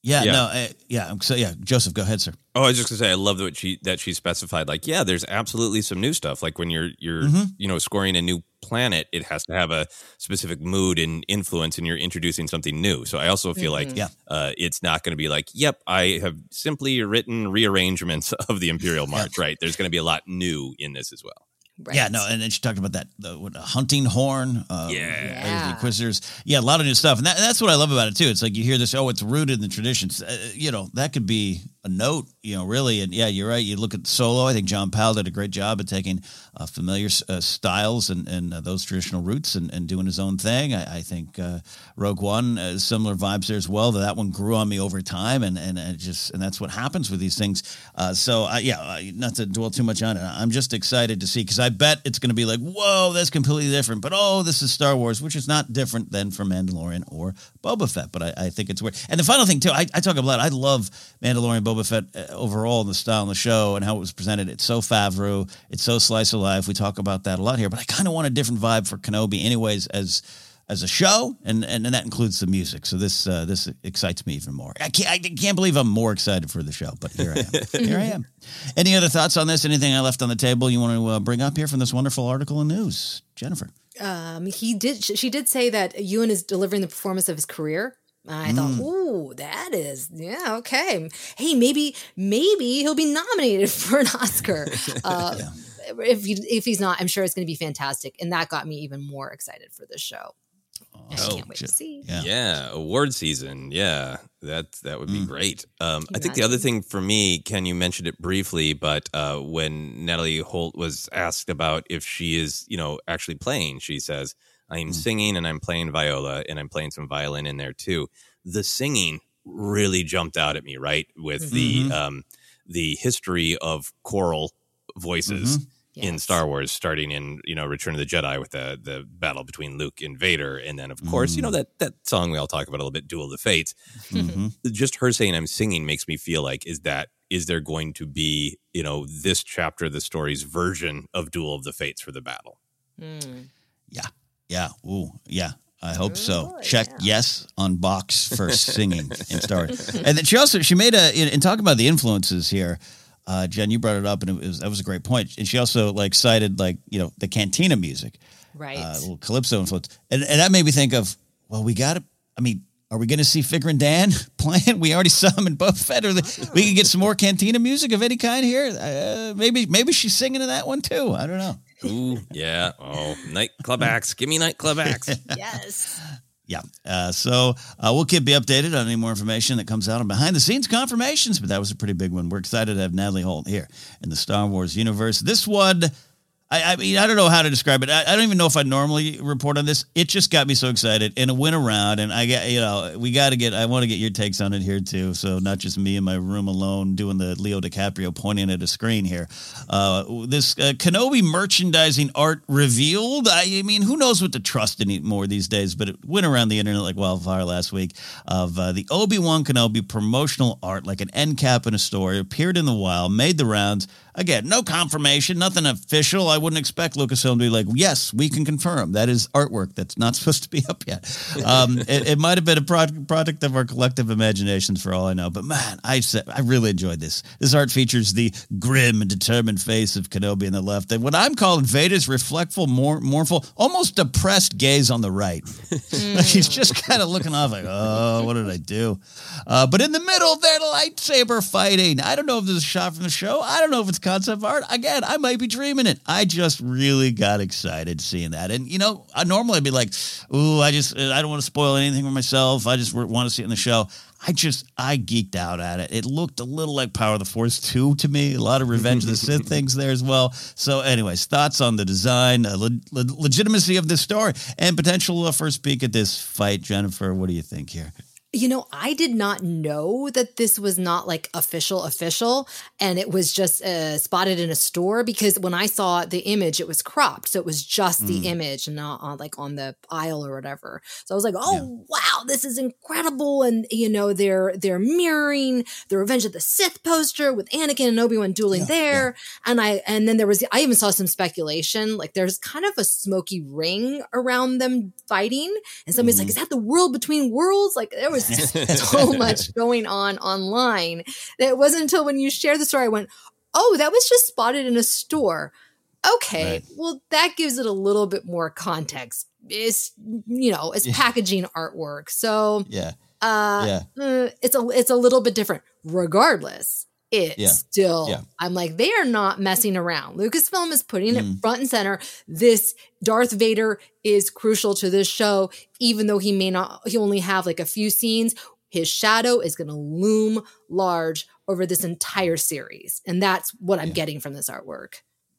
Joseph, go ahead, sir. Oh, I was just gonna say, I love that she specified, like, yeah, there's absolutely some new stuff. Like when you're scoring a new planet, it has to have a specific mood and influence, and you're introducing something new. So I also feel like it's not going to be like, yep, I have simply written rearrangements of the Imperial March. Right? There's going to be a lot new in this as well. Right. Yeah, no, and then she talked about that the hunting horn. The Inquisitors. Yeah, a lot of new stuff, and that's what I love about it too. It's like you hear this, it's rooted in the traditions. That could be a note, really. And yeah, you're right. You look at Solo. I think John Powell did a great job at taking familiar styles and those traditional roots and doing his own thing. I think Rogue One, similar vibes there as well. That one grew on me over time, and that's what happens with these things. Not to dwell too much on it. I'm just excited to see, because I bet it's going to be like, whoa, that's completely different. But this is Star Wars, which is not different than from Mandalorian or Boba Fett. But I think it's weird. And the final thing too, I talk about, I love Mandalorian, Boba Fett overall, and the style and the show and how it was presented. It's so Favreau, it's so slice of life. We talk about that a lot here, but I kind of want a different vibe for Kenobi anyways as a show, and that includes the music. So this excites me even more. I can't believe I'm more excited for the show, but here I am. Any other thoughts on this? Anything I left on the table you want to bring up here from this wonderful article in news, Jennifer? She did say that Ewan is delivering the performance of his career. I thought, ooh, that is, okay. Hey, maybe he'll be nominated for an Oscar. If he's not, I'm sure it's going to be fantastic. And that got me even more excited for this show. I can't wait to see. Yeah, award season. Yeah, that would be great. I think the other thing for me, Ken, you mentioned it briefly, but when Natalie Holt was asked about if she is, actually playing, she says, I'm singing and I'm playing viola and I'm playing some violin in there too. The singing really jumped out at me, right? With the history of choral voices in Star Wars, starting in, Return of the Jedi with the battle between Luke and Vader. And then, of course, that song we all talk about a little bit, Duel of the Fates. Just her saying I'm singing makes me feel like, is there going to be, this chapter of the story's version of Duel of the Fates for the battle? Yeah. Ooh, yeah. I hope so. Check yes on box for singing in Star Wars. And then she made in talking about the influences here, Jen, you brought it up, and that was a great point. And she also cited the Cantina music, right? A little Calypso influence, and that made me think of, well, we got to. I mean, are we going to see Figrin Dan playing? We already saw him in Boba Fett. We can get some more Cantina music of any kind here. Maybe she's singing in that one too. I don't know. Ooh, yeah. Oh, nightclub acts. Give me nightclub acts. Yes. Yeah. So we'll keep you updated on any more information that comes out on behind-the-scenes confirmations, but that was a pretty big one. We're excited to have Natalie Holt here in the Star Wars universe. This one, I mean, I don't know how to describe it. I don't even know if I normally report on this. It just got me so excited, and it went around, and I want to get your takes on it here too. So not just me in my room alone doing the Leo DiCaprio pointing at a screen here. This Kenobi merchandising art revealed. I mean, who knows what to trust anymore these days, but it went around the internet like wildfire last week of the Obi-Wan Kenobi promotional art, like an end cap in a store. It appeared in the wild, made the rounds. Again, no confirmation, nothing official. I wouldn't expect Lucasfilm to be like, yes, we can confirm. That is artwork that's not supposed to be up yet. It might have been a product of our collective imaginations for all I know. But man, I really enjoyed this. This art features the grim and determined face of Kenobi on the left, and what I'm calling Vader's reflectful, mournful, almost depressed gaze on the right. Like he's just kind of looking off like, oh, what did I do? But in the middle, they're lightsaber fighting. I don't know if this is a shot from the show. I don't know if it's concept art. Again, I might be dreaming it. I just really got excited seeing that. And, I normally I'd be like, ooh, I don't want to spoil anything for myself. I just want to see it in the show. I geeked out at it. It looked a little like Power of the Force 2 to me. A lot of Revenge of the Sith things there as well. So anyways, thoughts on the design, legitimacy of this story, and potential first peek at this fight. Jennifer, what do you think here? I did not know that this was not like official, and it was just spotted in a store, because when I saw the image, it was cropped. So it was just the image and not on the aisle or whatever. So I was like, wow, this is incredible. And, they're mirroring the Revenge of the Sith poster with Anakin and Obi-Wan dueling there. Yeah. And then I even saw some speculation, like there's kind of a smoky ring around them fighting. And somebody's like, is that the world between worlds? Like there was so much going on online that it wasn't until when you shared the story I went, oh, that was just spotted in a store. Okay, right. Well, that gives it a little bit more context. It's packaging artwork, so it's a little bit different. Regardless, it's still I'm like, they are not messing around. Lucasfilm is putting it front and center. This Darth Vader is crucial to this show, even though he only have like a few scenes. His shadow is going to loom large over this entire series. And that's what I'm getting from this artwork.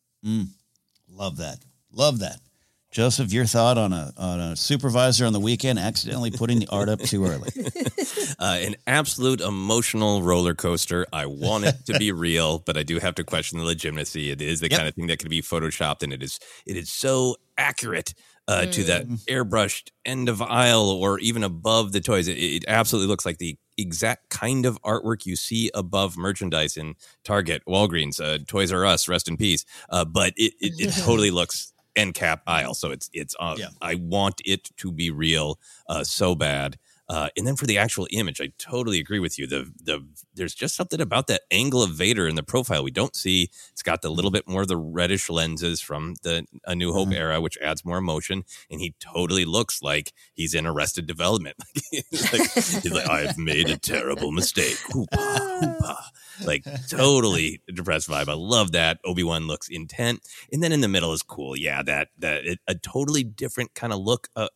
Love that. Joseph, your thought on a supervisor on the weekend accidentally putting the art up too early? An absolute emotional roller coaster. I want it to be real, but I do have to question the legitimacy. It is the kind of thing that can be photoshopped, and it is so accurate to that airbrushed end of aisle or even above the toys. It absolutely looks like the exact kind of artwork you see above merchandise in Target, Walgreens, Toys R Us, rest in peace. But it totally looks end cap aisle. So it's I want it to be real so bad. And then for the actual image, I totally agree with you. There's just something about that angle of Vader in the profile we don't see. It's got the little bit more of the reddish lenses from the A New Hope era, which adds more emotion. And he totally looks like he's in Arrested Development. he's like, I've made a terrible mistake. Hoopa, hoopa. Like totally depressed vibe. I love that. Obi-Wan looks intent, and then in the middle is cool. Yeah, a totally different kind of look of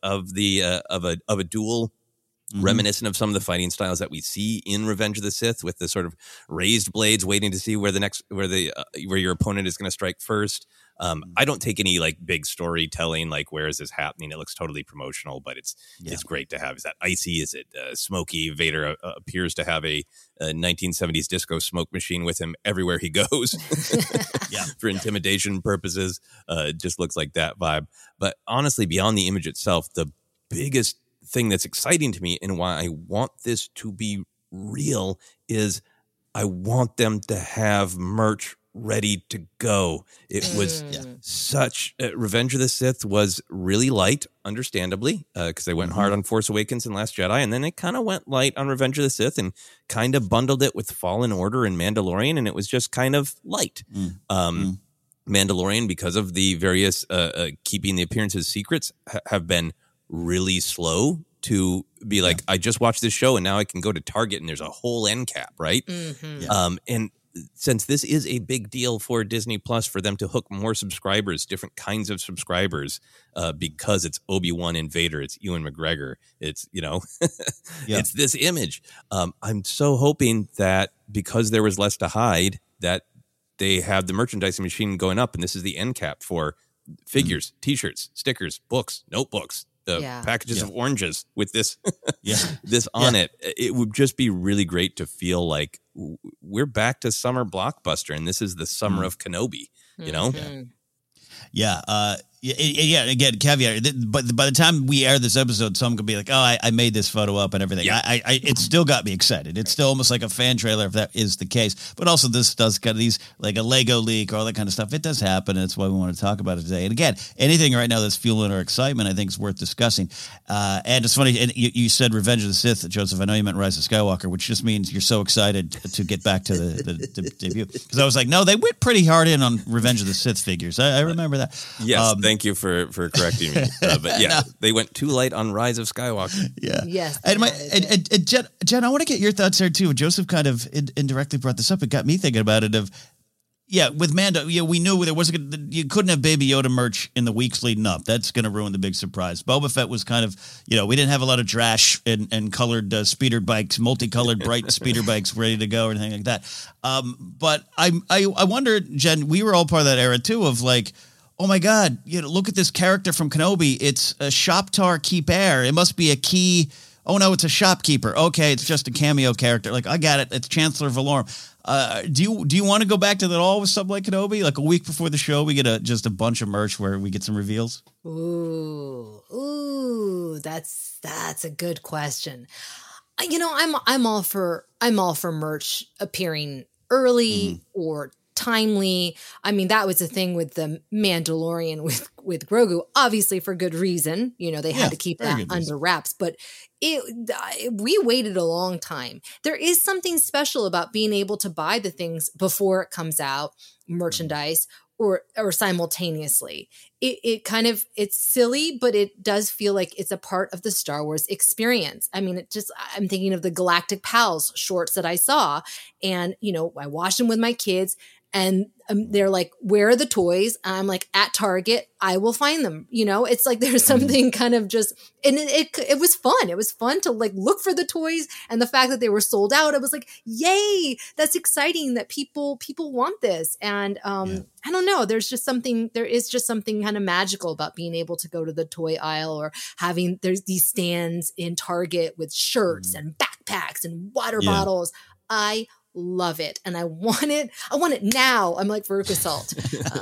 a duel. Reminiscent of some of the fighting styles that we see in Revenge of the Sith, with the sort of raised blades, waiting to see where your opponent is going to strike first. I don't take any like big storytelling, like where is this happening? It looks totally promotional, but it's great to have. Is that icy? Is it smoky? Vader appears to have a 1970s disco smoke machine with him everywhere he goes for intimidation purposes. It just looks like that vibe. But honestly, beyond the image itself, the biggest thing that's exciting to me and why I want this to be real is I want them to have merch ready to go. It was such Revenge of the Sith was really light, understandably, because they went hard on Force Awakens and Last Jedi, and then they kind of went light on Revenge of the Sith and kind of bundled it with Fallen Order and Mandalorian, and it was just kind of light. Mandalorian, because of the various keeping the appearances secrets, have been really slow to be like, I just watched this show and now I can go to Target and there's a whole end cap, right? And since this is a big deal for Disney Plus for them to hook more subscribers, different kinds of subscribers, because it's Obi-Wan and Vader, it's Ewan McGregor, it's, it's this image. I'm so hoping that because there was less to hide, that they have the merchandising machine going up, and this is the end cap for figures, t-shirts, stickers, books, notebooks, packages of oranges with this this on it. It would just be really great to feel like we're back to summer blockbuster, and this is the summer of Kenobi, Again, caveat. But by the time we air this episode, someone could be like, "Oh, I made this photo up and everything." It still got me excited. It's still almost like a fan trailer if that is the case. But also, this does kind of these like a Lego leak, all that kind of stuff. It does happen. And that's why we want to talk about it today. And again, anything right now that's fueling our excitement, I think, is worth discussing. And it's funny. And you said Revenge of the Sith, Joseph. I know you meant Rise of Skywalker, which just means you're so excited to get back to the debut. Because I was like, no, they went pretty hard in on Revenge of the Sith figures. I remember that. Yes. Thank you for correcting me. But they went too light on Rise of Skywalker. Yes. And Jen, I want to get your thoughts there too. Joseph kind of indirectly brought this up. It got me thinking about it. With Mando, we knew there wasn't. You couldn't have Baby Yoda merch in the weeks leading up. That's going to ruin the big surprise. Boba Fett was kind of, we didn't have a lot of trash and colored speeder bikes, multicolored bright speeder bikes ready to go or anything like that. But I wonder, Jen, we were all part of that era too of like, oh my God, look at this character from Kenobi. It's a Shoptar Keeper. It must be a key Oh, no, it's a shopkeeper. Okay, it's just a cameo character. Like, I got it. It's Chancellor Valorum. Do you want to go back to that all with something like Kenobi? Like a week before the show, we get just a bunch of merch where we get some reveals? Ooh, that's a good question. I'm all for merch appearing early or timely. I mean, that was the thing with the Mandalorian with Grogu, obviously for good reason. They had to keep that under wraps, but we waited a long time. There is something special about being able to buy the things before it comes out, merchandise, or simultaneously. It's silly, but it does feel like it's a part of the Star Wars experience. I mean, I'm thinking of the Galactic Pals shorts that I saw, and I watched them with my kids, and they're like, "Where are the toys?" And I'm like, "At Target, I will find them." It's like there's something kind of just, and it was fun. It was fun to like look for the toys, and the fact that they were sold out, I was like, "Yay, that's exciting that people want this." And I don't know, there is just something kind of magical about being able to go to the toy aisle or there's these stands in Target with shirts and backpacks and water bottles. I love it, and I want it now. I'm like Veruca Salt.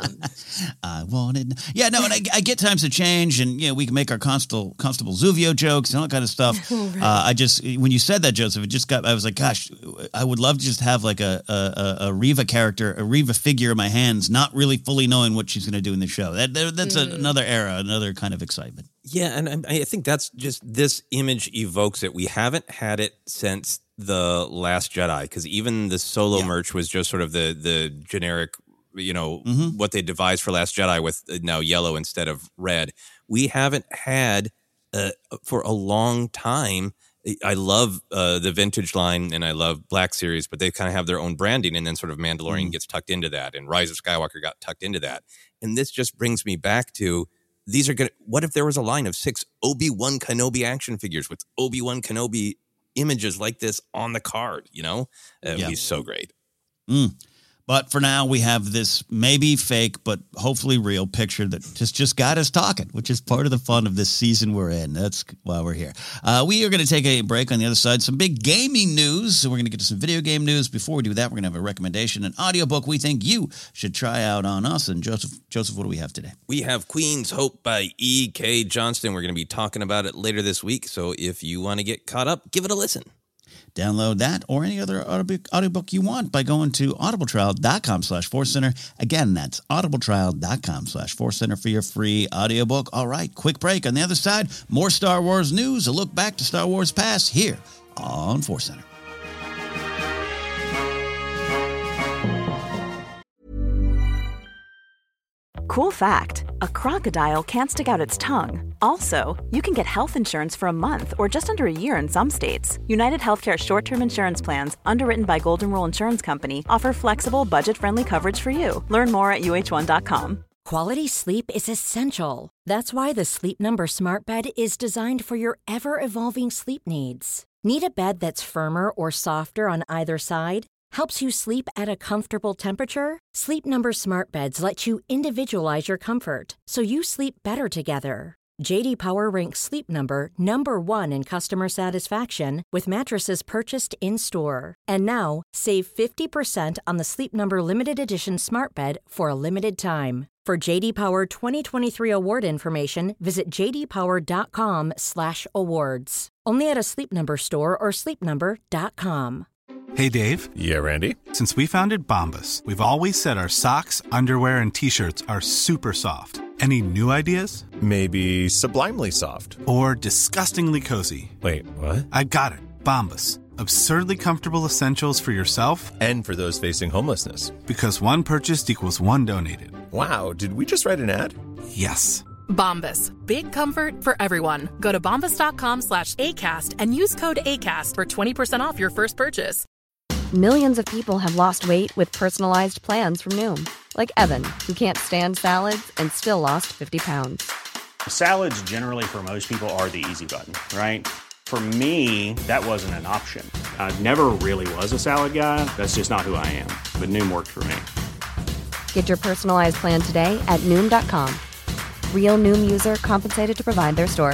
I want it. Yeah, no, and I get times to change, and we can make our Constable Zuvio jokes and all that kind of stuff. Right. When you said that, Joseph, I was like, gosh, I would love to just have like a Reva character, a Reva figure in my hands, not really fully knowing what she's going to do in the show. That's another era, another kind of excitement. Yeah, and I think that's just, this image evokes it. We haven't had it since The Last Jedi, because even the Solo merch was just sort of the generic, what they devised for Last Jedi with now yellow instead of red. We haven't had for a long time. I love the vintage line, and I love Black Series, but they kind of have their own branding, and then sort of Mandalorian gets tucked into that, and Rise of Skywalker got tucked into that. And this just brings me back to, what if there was a line of 6 Obi-Wan Kenobi action figures with Obi-Wan Kenobi images like this on the card? It would be so great. But for now, we have this maybe fake, but hopefully real picture that just got us talking, which is part of the fun of this season we're in. That's why we're here. We are going to take a break. On the other side, some big gaming news. So we're going to get to some video game news. Before we do that, we're going to have a recommendation, an audiobook we think you should try out on us. And Joseph, what do we have today? We have Queen's Hope by E.K. Johnston. We're going to be talking about it later this week. So if you want to get caught up, give it a listen. Download that or any other audiobook you want by going to audibletrial.com/forcecenter. Again, that's audibletrial.com/forcecenter for your free audiobook. All right, quick break. On the other side, more Star Wars news, a look back to Star Wars past here on Force Center. Cool fact, a crocodile can't stick out its tongue. Also, you can get health insurance for a month or just under a year in some states. United Healthcare short-term insurance plans, underwritten by Golden Rule Insurance Company, offer flexible, budget-friendly coverage for you. Learn more at uh1.com. Quality sleep is essential. That's why the Sleep Number Smart Bed is designed for your ever-evolving sleep needs. Need a bed that's firmer or softer on either side? Helps you sleep at a comfortable temperature? Sleep Number Smart Beds let you individualize your comfort, so you sleep better together. J.D. Power ranks Sleep Number number 1 in customer satisfaction with mattresses purchased in-store. And now, save 50% on the Sleep Number Limited Edition Smart Bed for a limited time. For J.D. Power 2023 award information, visit jdpower.com/awards. Only at a Sleep Number store or sleepnumber.com. Hey, Dave. Yeah, Randy. Since we founded Bombas, we've always said our socks, underwear, and T-shirts are super soft. Any new ideas? Maybe sublimely soft. Or disgustingly cozy. Wait, what? I got it. Bombas. Absurdly comfortable essentials for yourself and for those facing homelessness. Because one purchased equals one donated. Wow, did we just write an ad? Yes. Bombas. Big comfort for everyone. Go to bombas.com/ACAST and use code ACAST for 20% off your first purchase. Millions of people have lost weight with personalized plans from Noom. Like Evan, who can't stand salads and still lost 50 pounds. Salads generally for most people are the easy button, right? For me, that wasn't an option. I never really was a salad guy. That's just not who I am. But Noom worked for me. Get your personalized plan today at Noom.com. Real Noom user compensated to provide their story.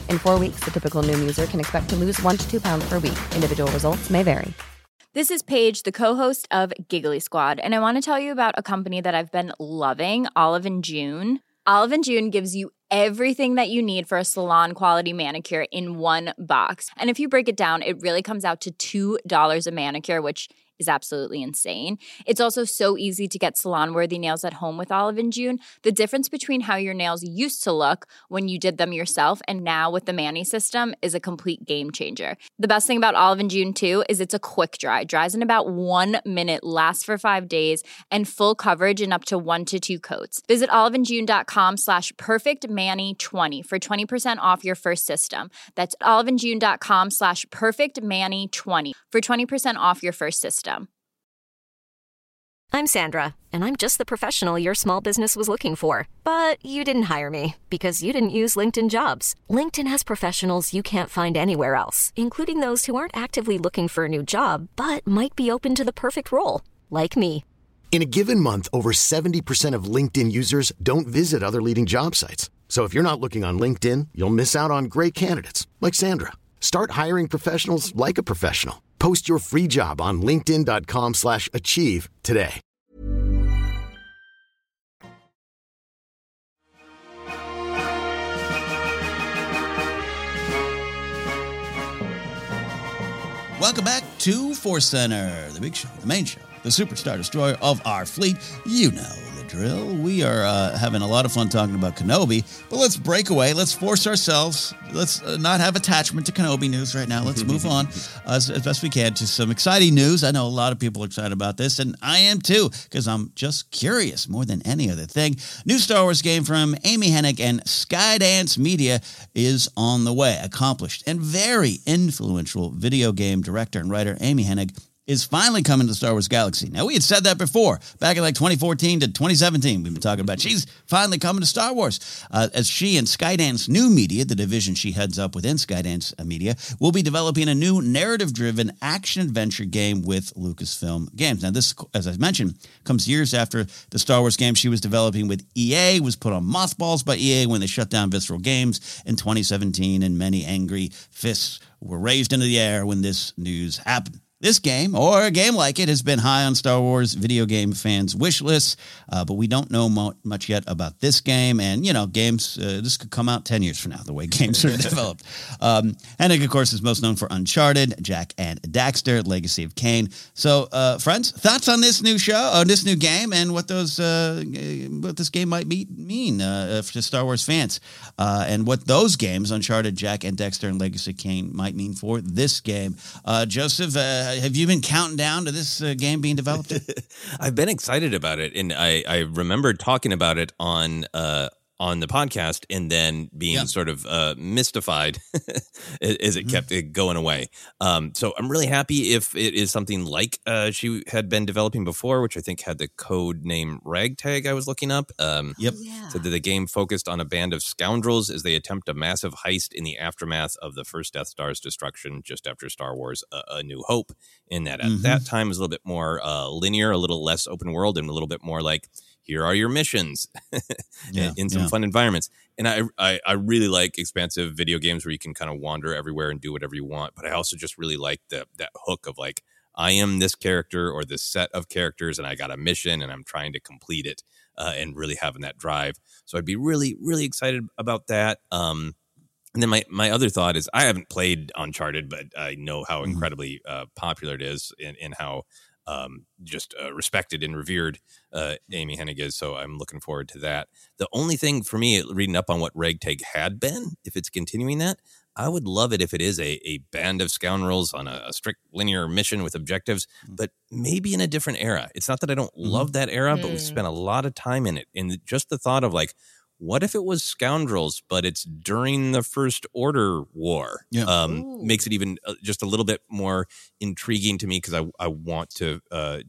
In 4 weeks, the typical Noom user can expect to lose 1 to 2 pounds per week. Individual results may vary. This is Paige, the co-host of Giggly Squad, and I want to tell you about a company that I've been loving, Olive & June. Olive & June gives you everything that you need for a salon-quality manicure in one box. And if you break it down, it really comes out to $2 a manicure, which is absolutely insane. It's also so easy to get salon-worthy nails at home with Olive & June. The difference between how your nails used to look when you did them yourself and now with the Mani system is a complete game changer. The best thing about Olive & June, too, is it's a quick dry. Dries in about 1 minute, lasts for 5 days, and full coverage in up to 1 to 2 coats. Visit oliveandjune.com/perfectmani20 for 20% off your first system. That's oliveandjune.com/perfectmani20 for 20% off your first system. I'm Sandra, and I'm just the professional your small business was looking for. But you didn't hire me because you didn't use LinkedIn Jobs. LinkedIn has professionals you can't find anywhere else, including those who aren't actively looking for a new job, but might be open to the perfect role, like me. In a given month, over 70% of LinkedIn users don't visit other leading job sites. So if you're not looking on LinkedIn, you'll miss out on great candidates like Sandra. Start hiring professionals like a professional. Post your free job on linkedin.com/achieve today. Welcome back to Force Center, the big show, the main show, the superstar destroyer of our fleet. You know the drill. We are having a lot of fun talking about Kenobi, but let's break away. Let's force ourselves. Let's not have attachment to Kenobi news right now. Let's move on as best we can to some exciting news. I know a lot of people are excited about this, and I am too, because I'm just curious more than any other thing. New Star Wars game from Amy Hennig and Skydance Media is on the way. Accomplished and very influential video game director and writer Amy Hennig is finally coming to the Star Wars galaxy. Now, we had said that before, back in like 2014 to 2017. We've been talking about she's finally coming to Star Wars. As she and Skydance New Media, the division she heads up within Skydance Media, will be developing a new narrative-driven action-adventure game with Lucasfilm Games. Now, this, as I mentioned, comes years after the Star Wars game she was developing with EA was put on mothballs by EA when they shut down Visceral Games in 2017, and many angry fists were raised into the air when this news happened. This game, or a game like it, has been high on Star Wars video game fans' wish lists, but we don't know much yet about this game. And, you know, games, this could come out 10 years from now, the way games are developed. Hennig, of course, is most known for Uncharted, Jak and Daxter, Legacy of Kain. So, friends, thoughts on this new show, this new game, and what this game might mean to Star Wars fans, and what those games, Uncharted, Jak and Daxter, and Legacy of Kain, might mean for this game. Joseph, have you been counting down to this game being developed? I've been excited about it, and I remember talking about it on the podcast and then being sort of mystified as it kept it going away. So I'm really happy if it is something like she had been developing before, which I think had the code name Ragtag I was looking up. So that the game focused on a band of scoundrels as they attempt a massive heist in the aftermath of the first Death Star's destruction just after Star Wars A New Hope. In that at that time was a little bit more linear, a little less open world, and a little bit more like, here are your missions in some fun environments. And I really like expansive video games where you can kind of wander everywhere and do whatever you want. But I also just really like that hook of like, I am this character or this set of characters and I got a mission and I'm trying to complete it and really having that drive. So I'd be really, really excited about that. And then my other thought is I haven't played Uncharted, but I know how incredibly popular it is and how just respected and revered Amy Hennig is, so I'm looking forward to that. The only thing for me, reading up on what Ragtag had been, if it's continuing that, I would love it if it is a band of scoundrels on a strict linear mission with objectives, but maybe in a different era. It's not that I don't love that era, but we spent a lot of time in it. And just the thought of like, what if it was scoundrels, but it's during the First Order War? Makes it even just a little bit more intriguing to me because I want to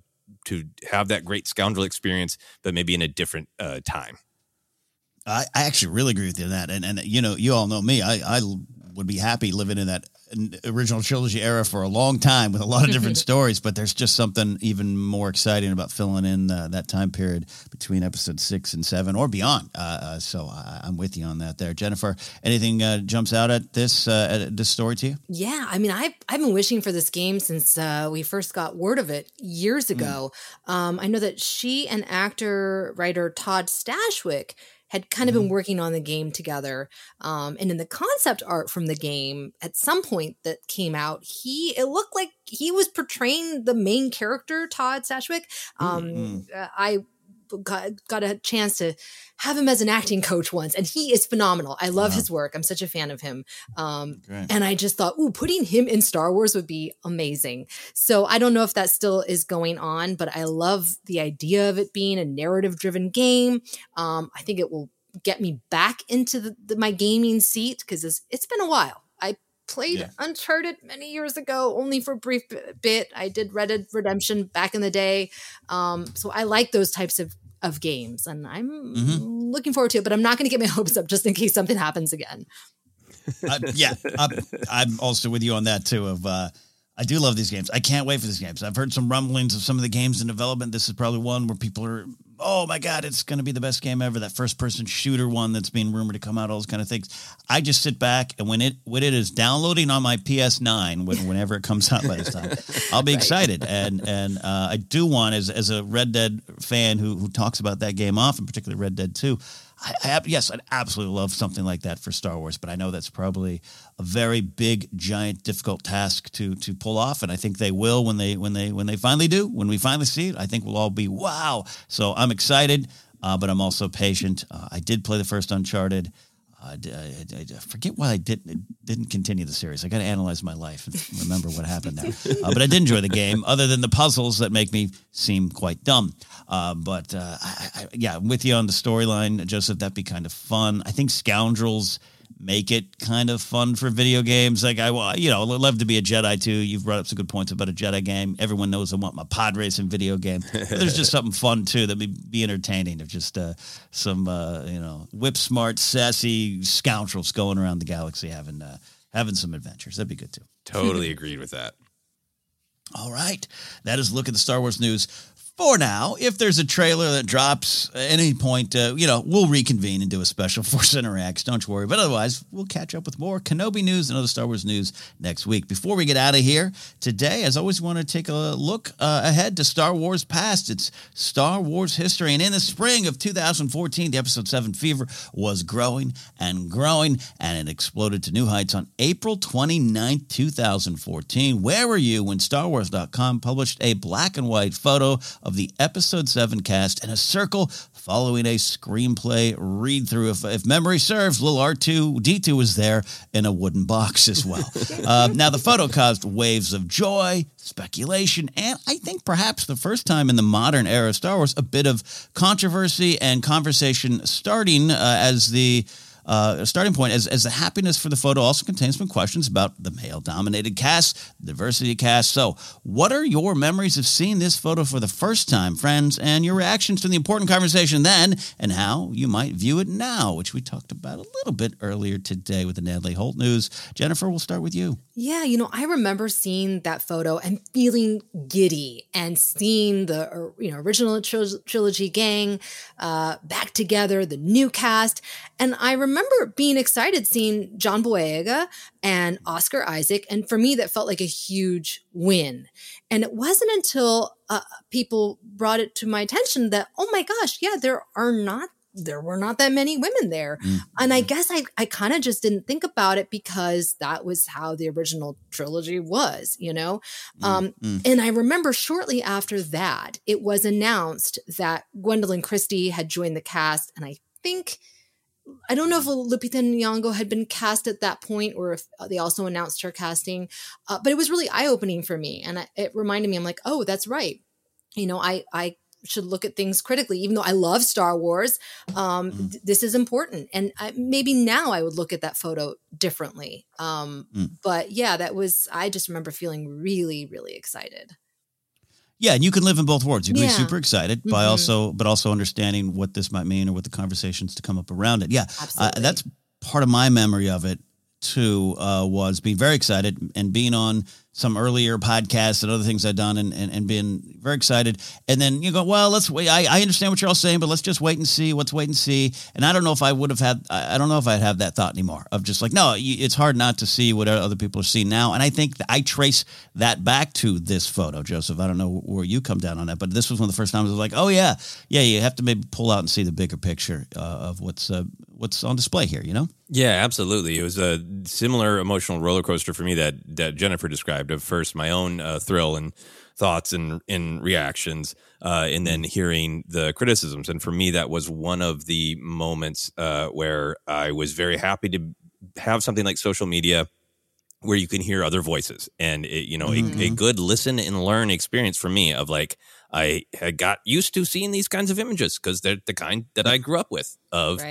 have that great scoundrel experience, but maybe in a different time. I actually really agree with you on that. And you know, you all know me. I would be happy living in that original trilogy era for a long time with a lot of different stories, but there's just something even more exciting about filling in that time period between episode 6 and 7 or beyond. So I'm with you on that there. Jennifer, anything jumps out at this story to you? Yeah, I mean, I've been wishing for this game since we first got word of it years ago. I know that she and actor-writer Todd Stashwick had kind of been working on the game together. And in the concept art from the game, at some point that came out, it looked like he was portraying the main character, Todd Stashwick. I got a chance to have him as an acting coach once, and he is phenomenal. I love his work. I'm such a fan of him. And I just thought, putting him in Star Wars would be amazing. So I don't know if that still is going on, but I love the idea of it being a narrative-driven game. I think it will get me back into my gaming seat because it's been a while. I played Uncharted many years ago, only for a brief bit. I did Red Dead Redemption back in the day. So I like those types of games, and I'm looking forward to it, but I'm not going to get my hopes up just in case something happens again. I'm also with you on that too. I do love these games. I can't wait for these games. I've heard some rumblings of some of the games in development. This is probably one where people are, oh my God, it's going to be the best game ever. That first person shooter one that's being rumored to come out, all those kind of things. I just sit back, and when it is downloading on my PS9, whenever it comes out by this time, I'll be excited. And I do want, as a Red Dead fan who talks about that game often, particularly Red Dead 2, I'd absolutely love something like that for Star Wars, but I know that's probably a very big, giant, difficult task to pull off, and I think they will when they finally do. When we finally see it, I think we'll all be wow. So I'm excited, but I'm also patient. I did play the first Uncharted. I forget why I didn't continue the series. I got to analyze my life and remember what happened there. But I did enjoy the game, other than the puzzles that make me seem quite dumb. I'm with you on the storyline, Joseph. That'd be kind of fun. I think Scoundrels make it kind of fun for video games. Like I'd love to be a Jedi too. You've brought up some good points about a Jedi game. Everyone knows I want my pod racing video game. But there's just something fun too that would be entertaining of just some whip smart, sassy scoundrels going around the galaxy having some adventures. That'd be good too. Totally agreed with that. All right. That is a look at the Star Wars news. For now, if there's a trailer that drops at any point, we'll reconvene and do a special Force Interacts. Don't worry. But otherwise, we'll catch up with more Kenobi news and other Star Wars news next week. Before we get out of here today, as always, we want to take a look ahead to Star Wars past. It's Star Wars history. And in the spring of 2014, the Episode 7 fever was growing, and it exploded to new heights on April 29th, 2014. Where were you when StarWars.com published a black and white photo of the Episode 7 cast in a circle following a screenplay read-through? If memory serves, little R2-D2 was there in a wooden box as well. Now, the photo caused waves of joy, speculation, and I think perhaps the first time in the modern era of Star Wars, a bit of controversy and conversation starting as the starting point, as the happiness for the photo also contains some questions about the male-dominated cast, diversity cast. So what are your memories of seeing this photo for the first time, friends, and your reactions to the important conversation then, and how you might view it now, which we talked about a little bit earlier today with the Natalie Holt news. Jennifer, we'll start with you. Yeah, I remember seeing that photo and feeling giddy and seeing the original trilogy gang back together, the new cast. And I remember being excited seeing John Boyega and Oscar Isaac. And for me, that felt like a huge win. And it wasn't until people brought it to my attention that, oh my gosh, yeah, there were not that many women there. Mm-hmm. And I guess I kind of just didn't think about it because that was how the original trilogy was, Mm-hmm. And I remember shortly after that, it was announced that Gwendolyn Christie had joined the cast. And I don't know if Lupita Nyong'o had been cast at that point or if they also announced her casting, but it was really eye-opening for me. And it reminded me, I'm like, oh, that's right. I should look at things critically, even though I love Star Wars. This is important. And maybe now I would look at that photo differently. But yeah, I just remember feeling really, really excited. Yeah, and you can live in both worlds. You can be super excited, but also understanding what this might mean or what the conversations to come up around it. Yeah, absolutely. That's part of my memory of it to was being very excited and being on some earlier podcasts and other things I've done and being very excited. And then you go, well, let's wait. I understand what you're all saying, but let's just wait and see. Let's wait and see. And I don't know if I would have had, I don't know if I'd have that thought anymore of just like, no, it's hard not to see what other people are seeing now. And I think that I trace that back to this photo, Joseph. I don't know where you come down on that, but this was one of the first times I was like, oh yeah, you have to maybe pull out and see the bigger picture of what's on display here, you know? Yeah, absolutely. It was a similar emotional roller coaster for me that Jennifer described. Of first, my own thrill and thoughts and reactions, and then hearing the criticisms. And for me, that was one of the moments where I was very happy to have something like social media where you can hear other voices. And, a good listen and learn experience for me of like, I had got used to seeing these kinds of images because they're the kind that I grew up with of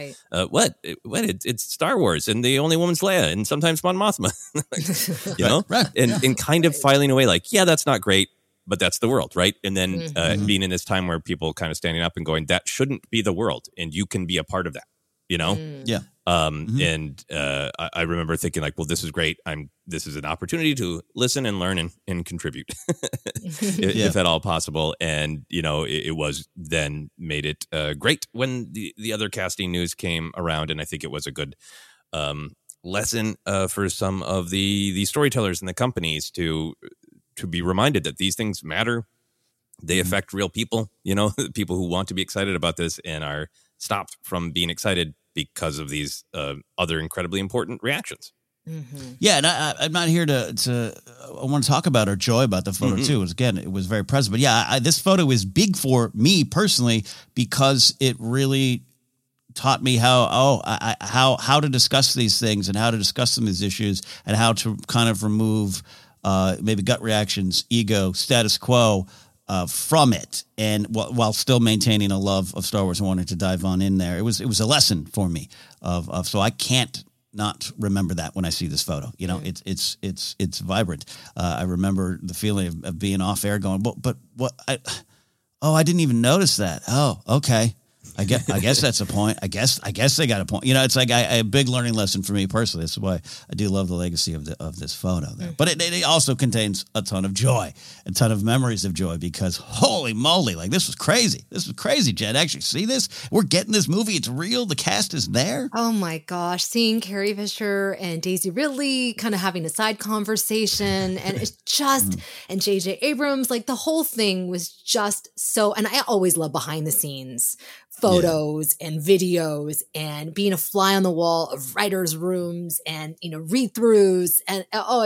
it's Star Wars and the only woman's Leia and sometimes Mon Mothma, and kind of filing away like, yeah, that's not great, but that's the world. Right. And then being in this time where people kind of standing up and going, that shouldn't be the world. And you can be a part of that, Yeah. And I remember thinking like, well, this is great. This is an opportunity to listen and learn and contribute if at all possible. And, it was then made it great when the other casting news came around. And I think it was a good lesson for some of the storytellers and the companies to be reminded that these things matter. They affect real people, people who want to be excited about this and are stopped from being excited because of these other incredibly important reactions. Mm-hmm. Yeah, and I'm not here to I want to talk about our joy about the photo too. It was very present. But yeah, this photo is big for me personally because it really taught me how to discuss these things and how to discuss some of these issues and how to kind of remove maybe gut reactions, ego, status quo from it, and while still maintaining a love of Star Wars and wanting to dive on in there. It was a lesson for me of so I can't not remember that when I see this photo. It's vibrant. I remember the feeling of being off air going, but what? I didn't even notice that. Oh, okay. I guess that's a point. I guess they got a point. It's like a big learning lesson for me personally. That's why I do love the legacy of this photo there. But it also contains a ton of joy, a ton of memories of joy because holy moly, like this was crazy. This was crazy, Jen. Actually, see this? We're getting this movie. It's real. The cast is there. Oh my gosh, seeing Carrie Fisher and Daisy Ridley kind of having a side conversation, and it's just and J.J. Abrams, like the whole thing was just so. And I always love behind the scenes photos and videos and being a fly on the wall of writers' rooms and, read throughs. And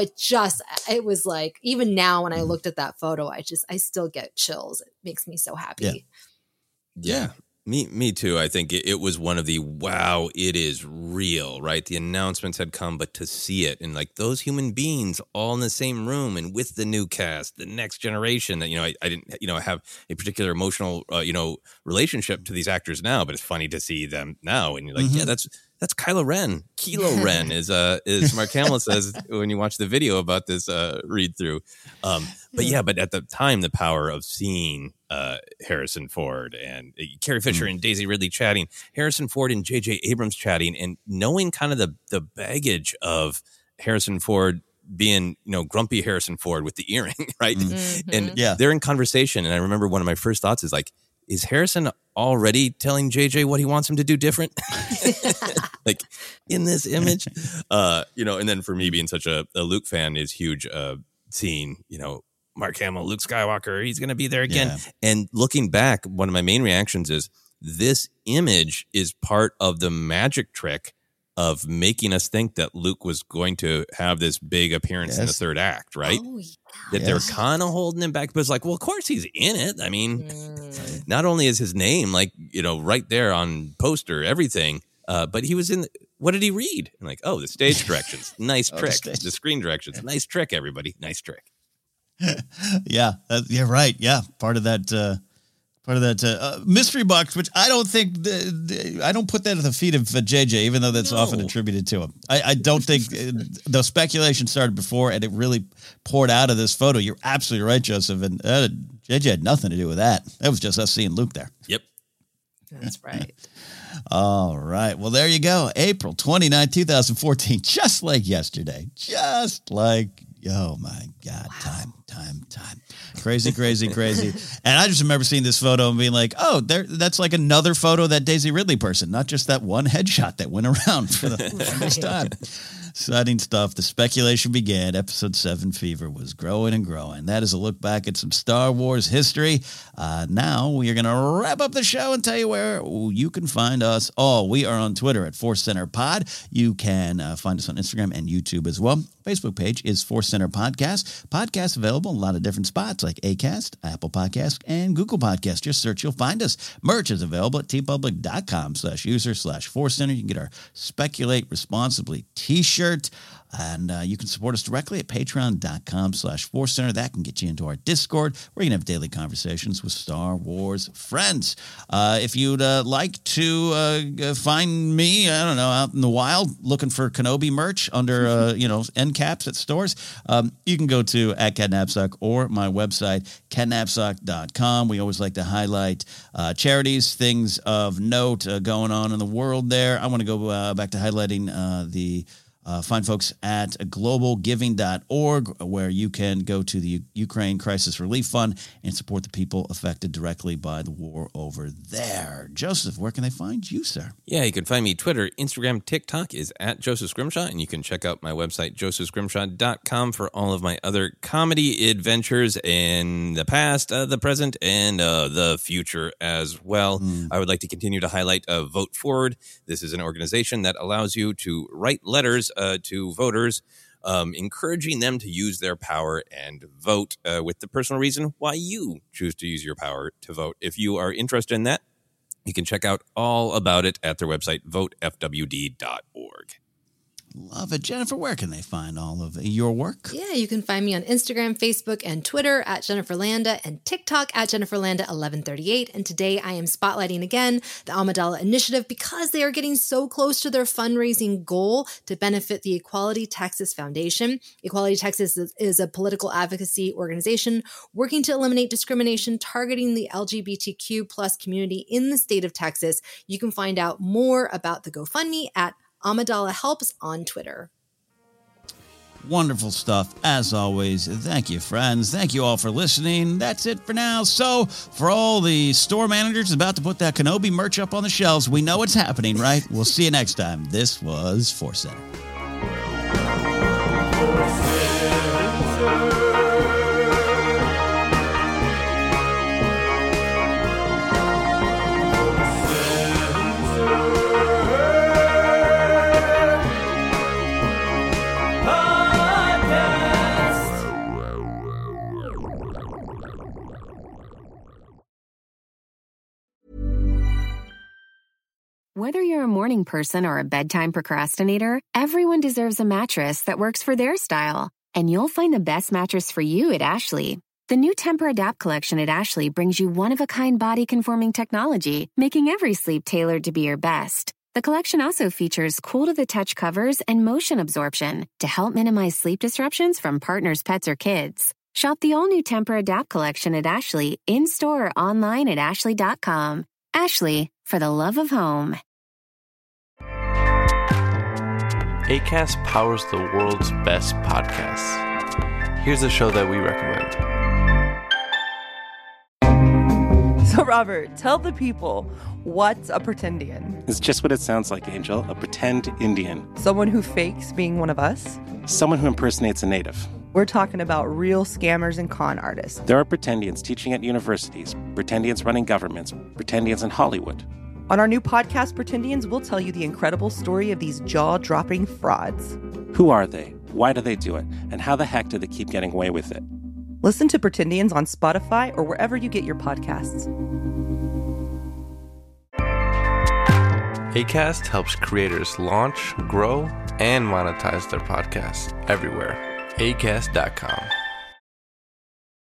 it was like, even now when I looked at that photo, I still get chills. It makes me so happy. Yeah. Me too. I think it was one of the, wow, it is real, right? The announcements had come, but to see it and like those human beings all in the same room and with the new cast, the next generation that, I didn't, have a particular emotional, relationship to these actors now, but it's funny to see them now. And you're like, yeah, that's Kylo Ren. Kylo Ren is Mark Hamill says when you watch the video about this read through. But at the time, the power of seeing Harrison Ford and Carrie Fisher and Daisy Ridley chatting, Harrison Ford and J.J. Abrams chatting, and knowing kind of the baggage of Harrison Ford being, grumpy Harrison Ford with the earring, right? And they're in conversation. And I remember one of my first thoughts is like, is Harrison already telling JJ what he wants him to do different? Like in this image, and then for me being such a Luke fan is huge, seeing, Mark Hamill, Luke Skywalker, he's going to be there again. Yeah. And looking back, one of my main reactions is this image is part of the magic trick of making us think that Luke was going to have this big appearance in the third act, right? Oh, yeah. That they're kind of holding him back, but it's like, well, of course he's in it. I mean, not only is his name like, right there on poster, everything, but he was in, what did he read? I'm like, oh, the stage directions. Nice trick. The screen directions. Nice trick, everybody. Nice trick. Yeah, right. Yeah, part of that mystery box, which I don't think I don't put that at the feet of JJ, even though that's often attributed to him. I don't think the speculation started before, and it really poured out of this photo. You're absolutely right, Joseph, and JJ had nothing to do with that. That was just us seeing Luke there. Yep. That's right. All right. Well, there you go. April 29, 2014. Just like yesterday. Just like, oh my God. Wow. Time. Crazy. And I just remember seeing this photo and being like, oh, that's like another photo of that Daisy Ridley person, not just that one headshot that went around for the longest time. Exciting stuff. The speculation began. Episode 7 fever was growing and growing. That is a look back at some Star Wars history. Now we are going to wrap up the show and tell you where you can find us all. We are on Twitter at Force Center Pod. You can find us on Instagram and YouTube as well. Facebook page is Force Center Podcast. Podcasts available in a lot of different spots like Acast, Apple Podcast, and Google Podcast. Just search, you'll find us. Merch is available at tpublic.com/user/Force Center. You can get our Speculate Responsibly t-shirt. And you can support us directly at patreon.com/Force Center. That can get you into our Discord, where you can have daily conversations with Star Wars friends. If you'd like to find me, I don't know, out in the wild looking for Kenobi merch under, end caps at stores, you can go to @CatNapsock or my website, catnapsock.com. We always like to highlight charities, things of note going on in the world there. I want to go back to highlighting the fine folks at globalgiving.org, where you can go to the Ukraine Crisis Relief Fund and support the people affected directly by the war over there. Joseph, where can they find you, sir? Yeah, you can find me Twitter, Instagram, TikTok is at Joseph Scrimshaw, and you can check out my website, josephscrimshaw.com, for all of my other comedy adventures in the past, the present, and the future as well. I would like to continue to highlight Vote Forward. This is an organization that allows you to write letters to voters, encouraging them to use their power and vote with the personal reason why you choose to use your power to vote. If you are interested in that, you can check out all about it at their website, votefwd.org. Love it. Jennifer, where can they find all of your work? Yeah, you can find me on Instagram, Facebook, and Twitter at Jennifer Landa, and TikTok at Jennifer Landa 1138. And today I am spotlighting again the Amidala Initiative, because they are getting so close to their fundraising goal to benefit the Equality Texas Foundation. Equality Texas is a political advocacy organization working to eliminate discrimination targeting the LGBTQ plus community in the state of Texas. You can find out more about the GoFundMe at Amidala Helps on Twitter. Wonderful stuff, as always. Thank you, friends. Thank you all for listening. That's it for now. So, for all the store managers about to put that Kenobi merch up on the shelves, we know it's happening, right? We'll see you next time. This was Force Center. Whether you're a morning person or a bedtime procrastinator, everyone deserves a mattress that works for their style. And you'll find the best mattress for you at Ashley. The new Tempur-Adapt collection at Ashley brings you one-of-a-kind body-conforming technology, making every sleep tailored to be your best. The collection also features cool-to-the-touch covers and motion absorption to help minimize sleep disruptions from partners, pets, or kids. Shop the all-new Tempur-Adapt collection at Ashley, in-store or online at ashley.com. Ashley, for the love of home. Acast powers the world's best podcasts. Here's a show that we recommend. So, Robert, tell the people, what's a pretendian? It's just what it sounds like, Angel. A pretend Indian. Someone who fakes being one of us? Someone who impersonates a native. We're talking about real scammers and con artists. There are pretendians teaching at universities, pretendians running governments, pretendians in Hollywood. On our new podcast, Pretendians, we'll tell you the incredible story of these jaw-dropping frauds. Who are they? Why do they do it? And how the heck do they keep getting away with it? Listen to Pretendians on Spotify or wherever you get your podcasts. Acast helps creators launch, grow, and monetize their podcasts everywhere. Acast.com.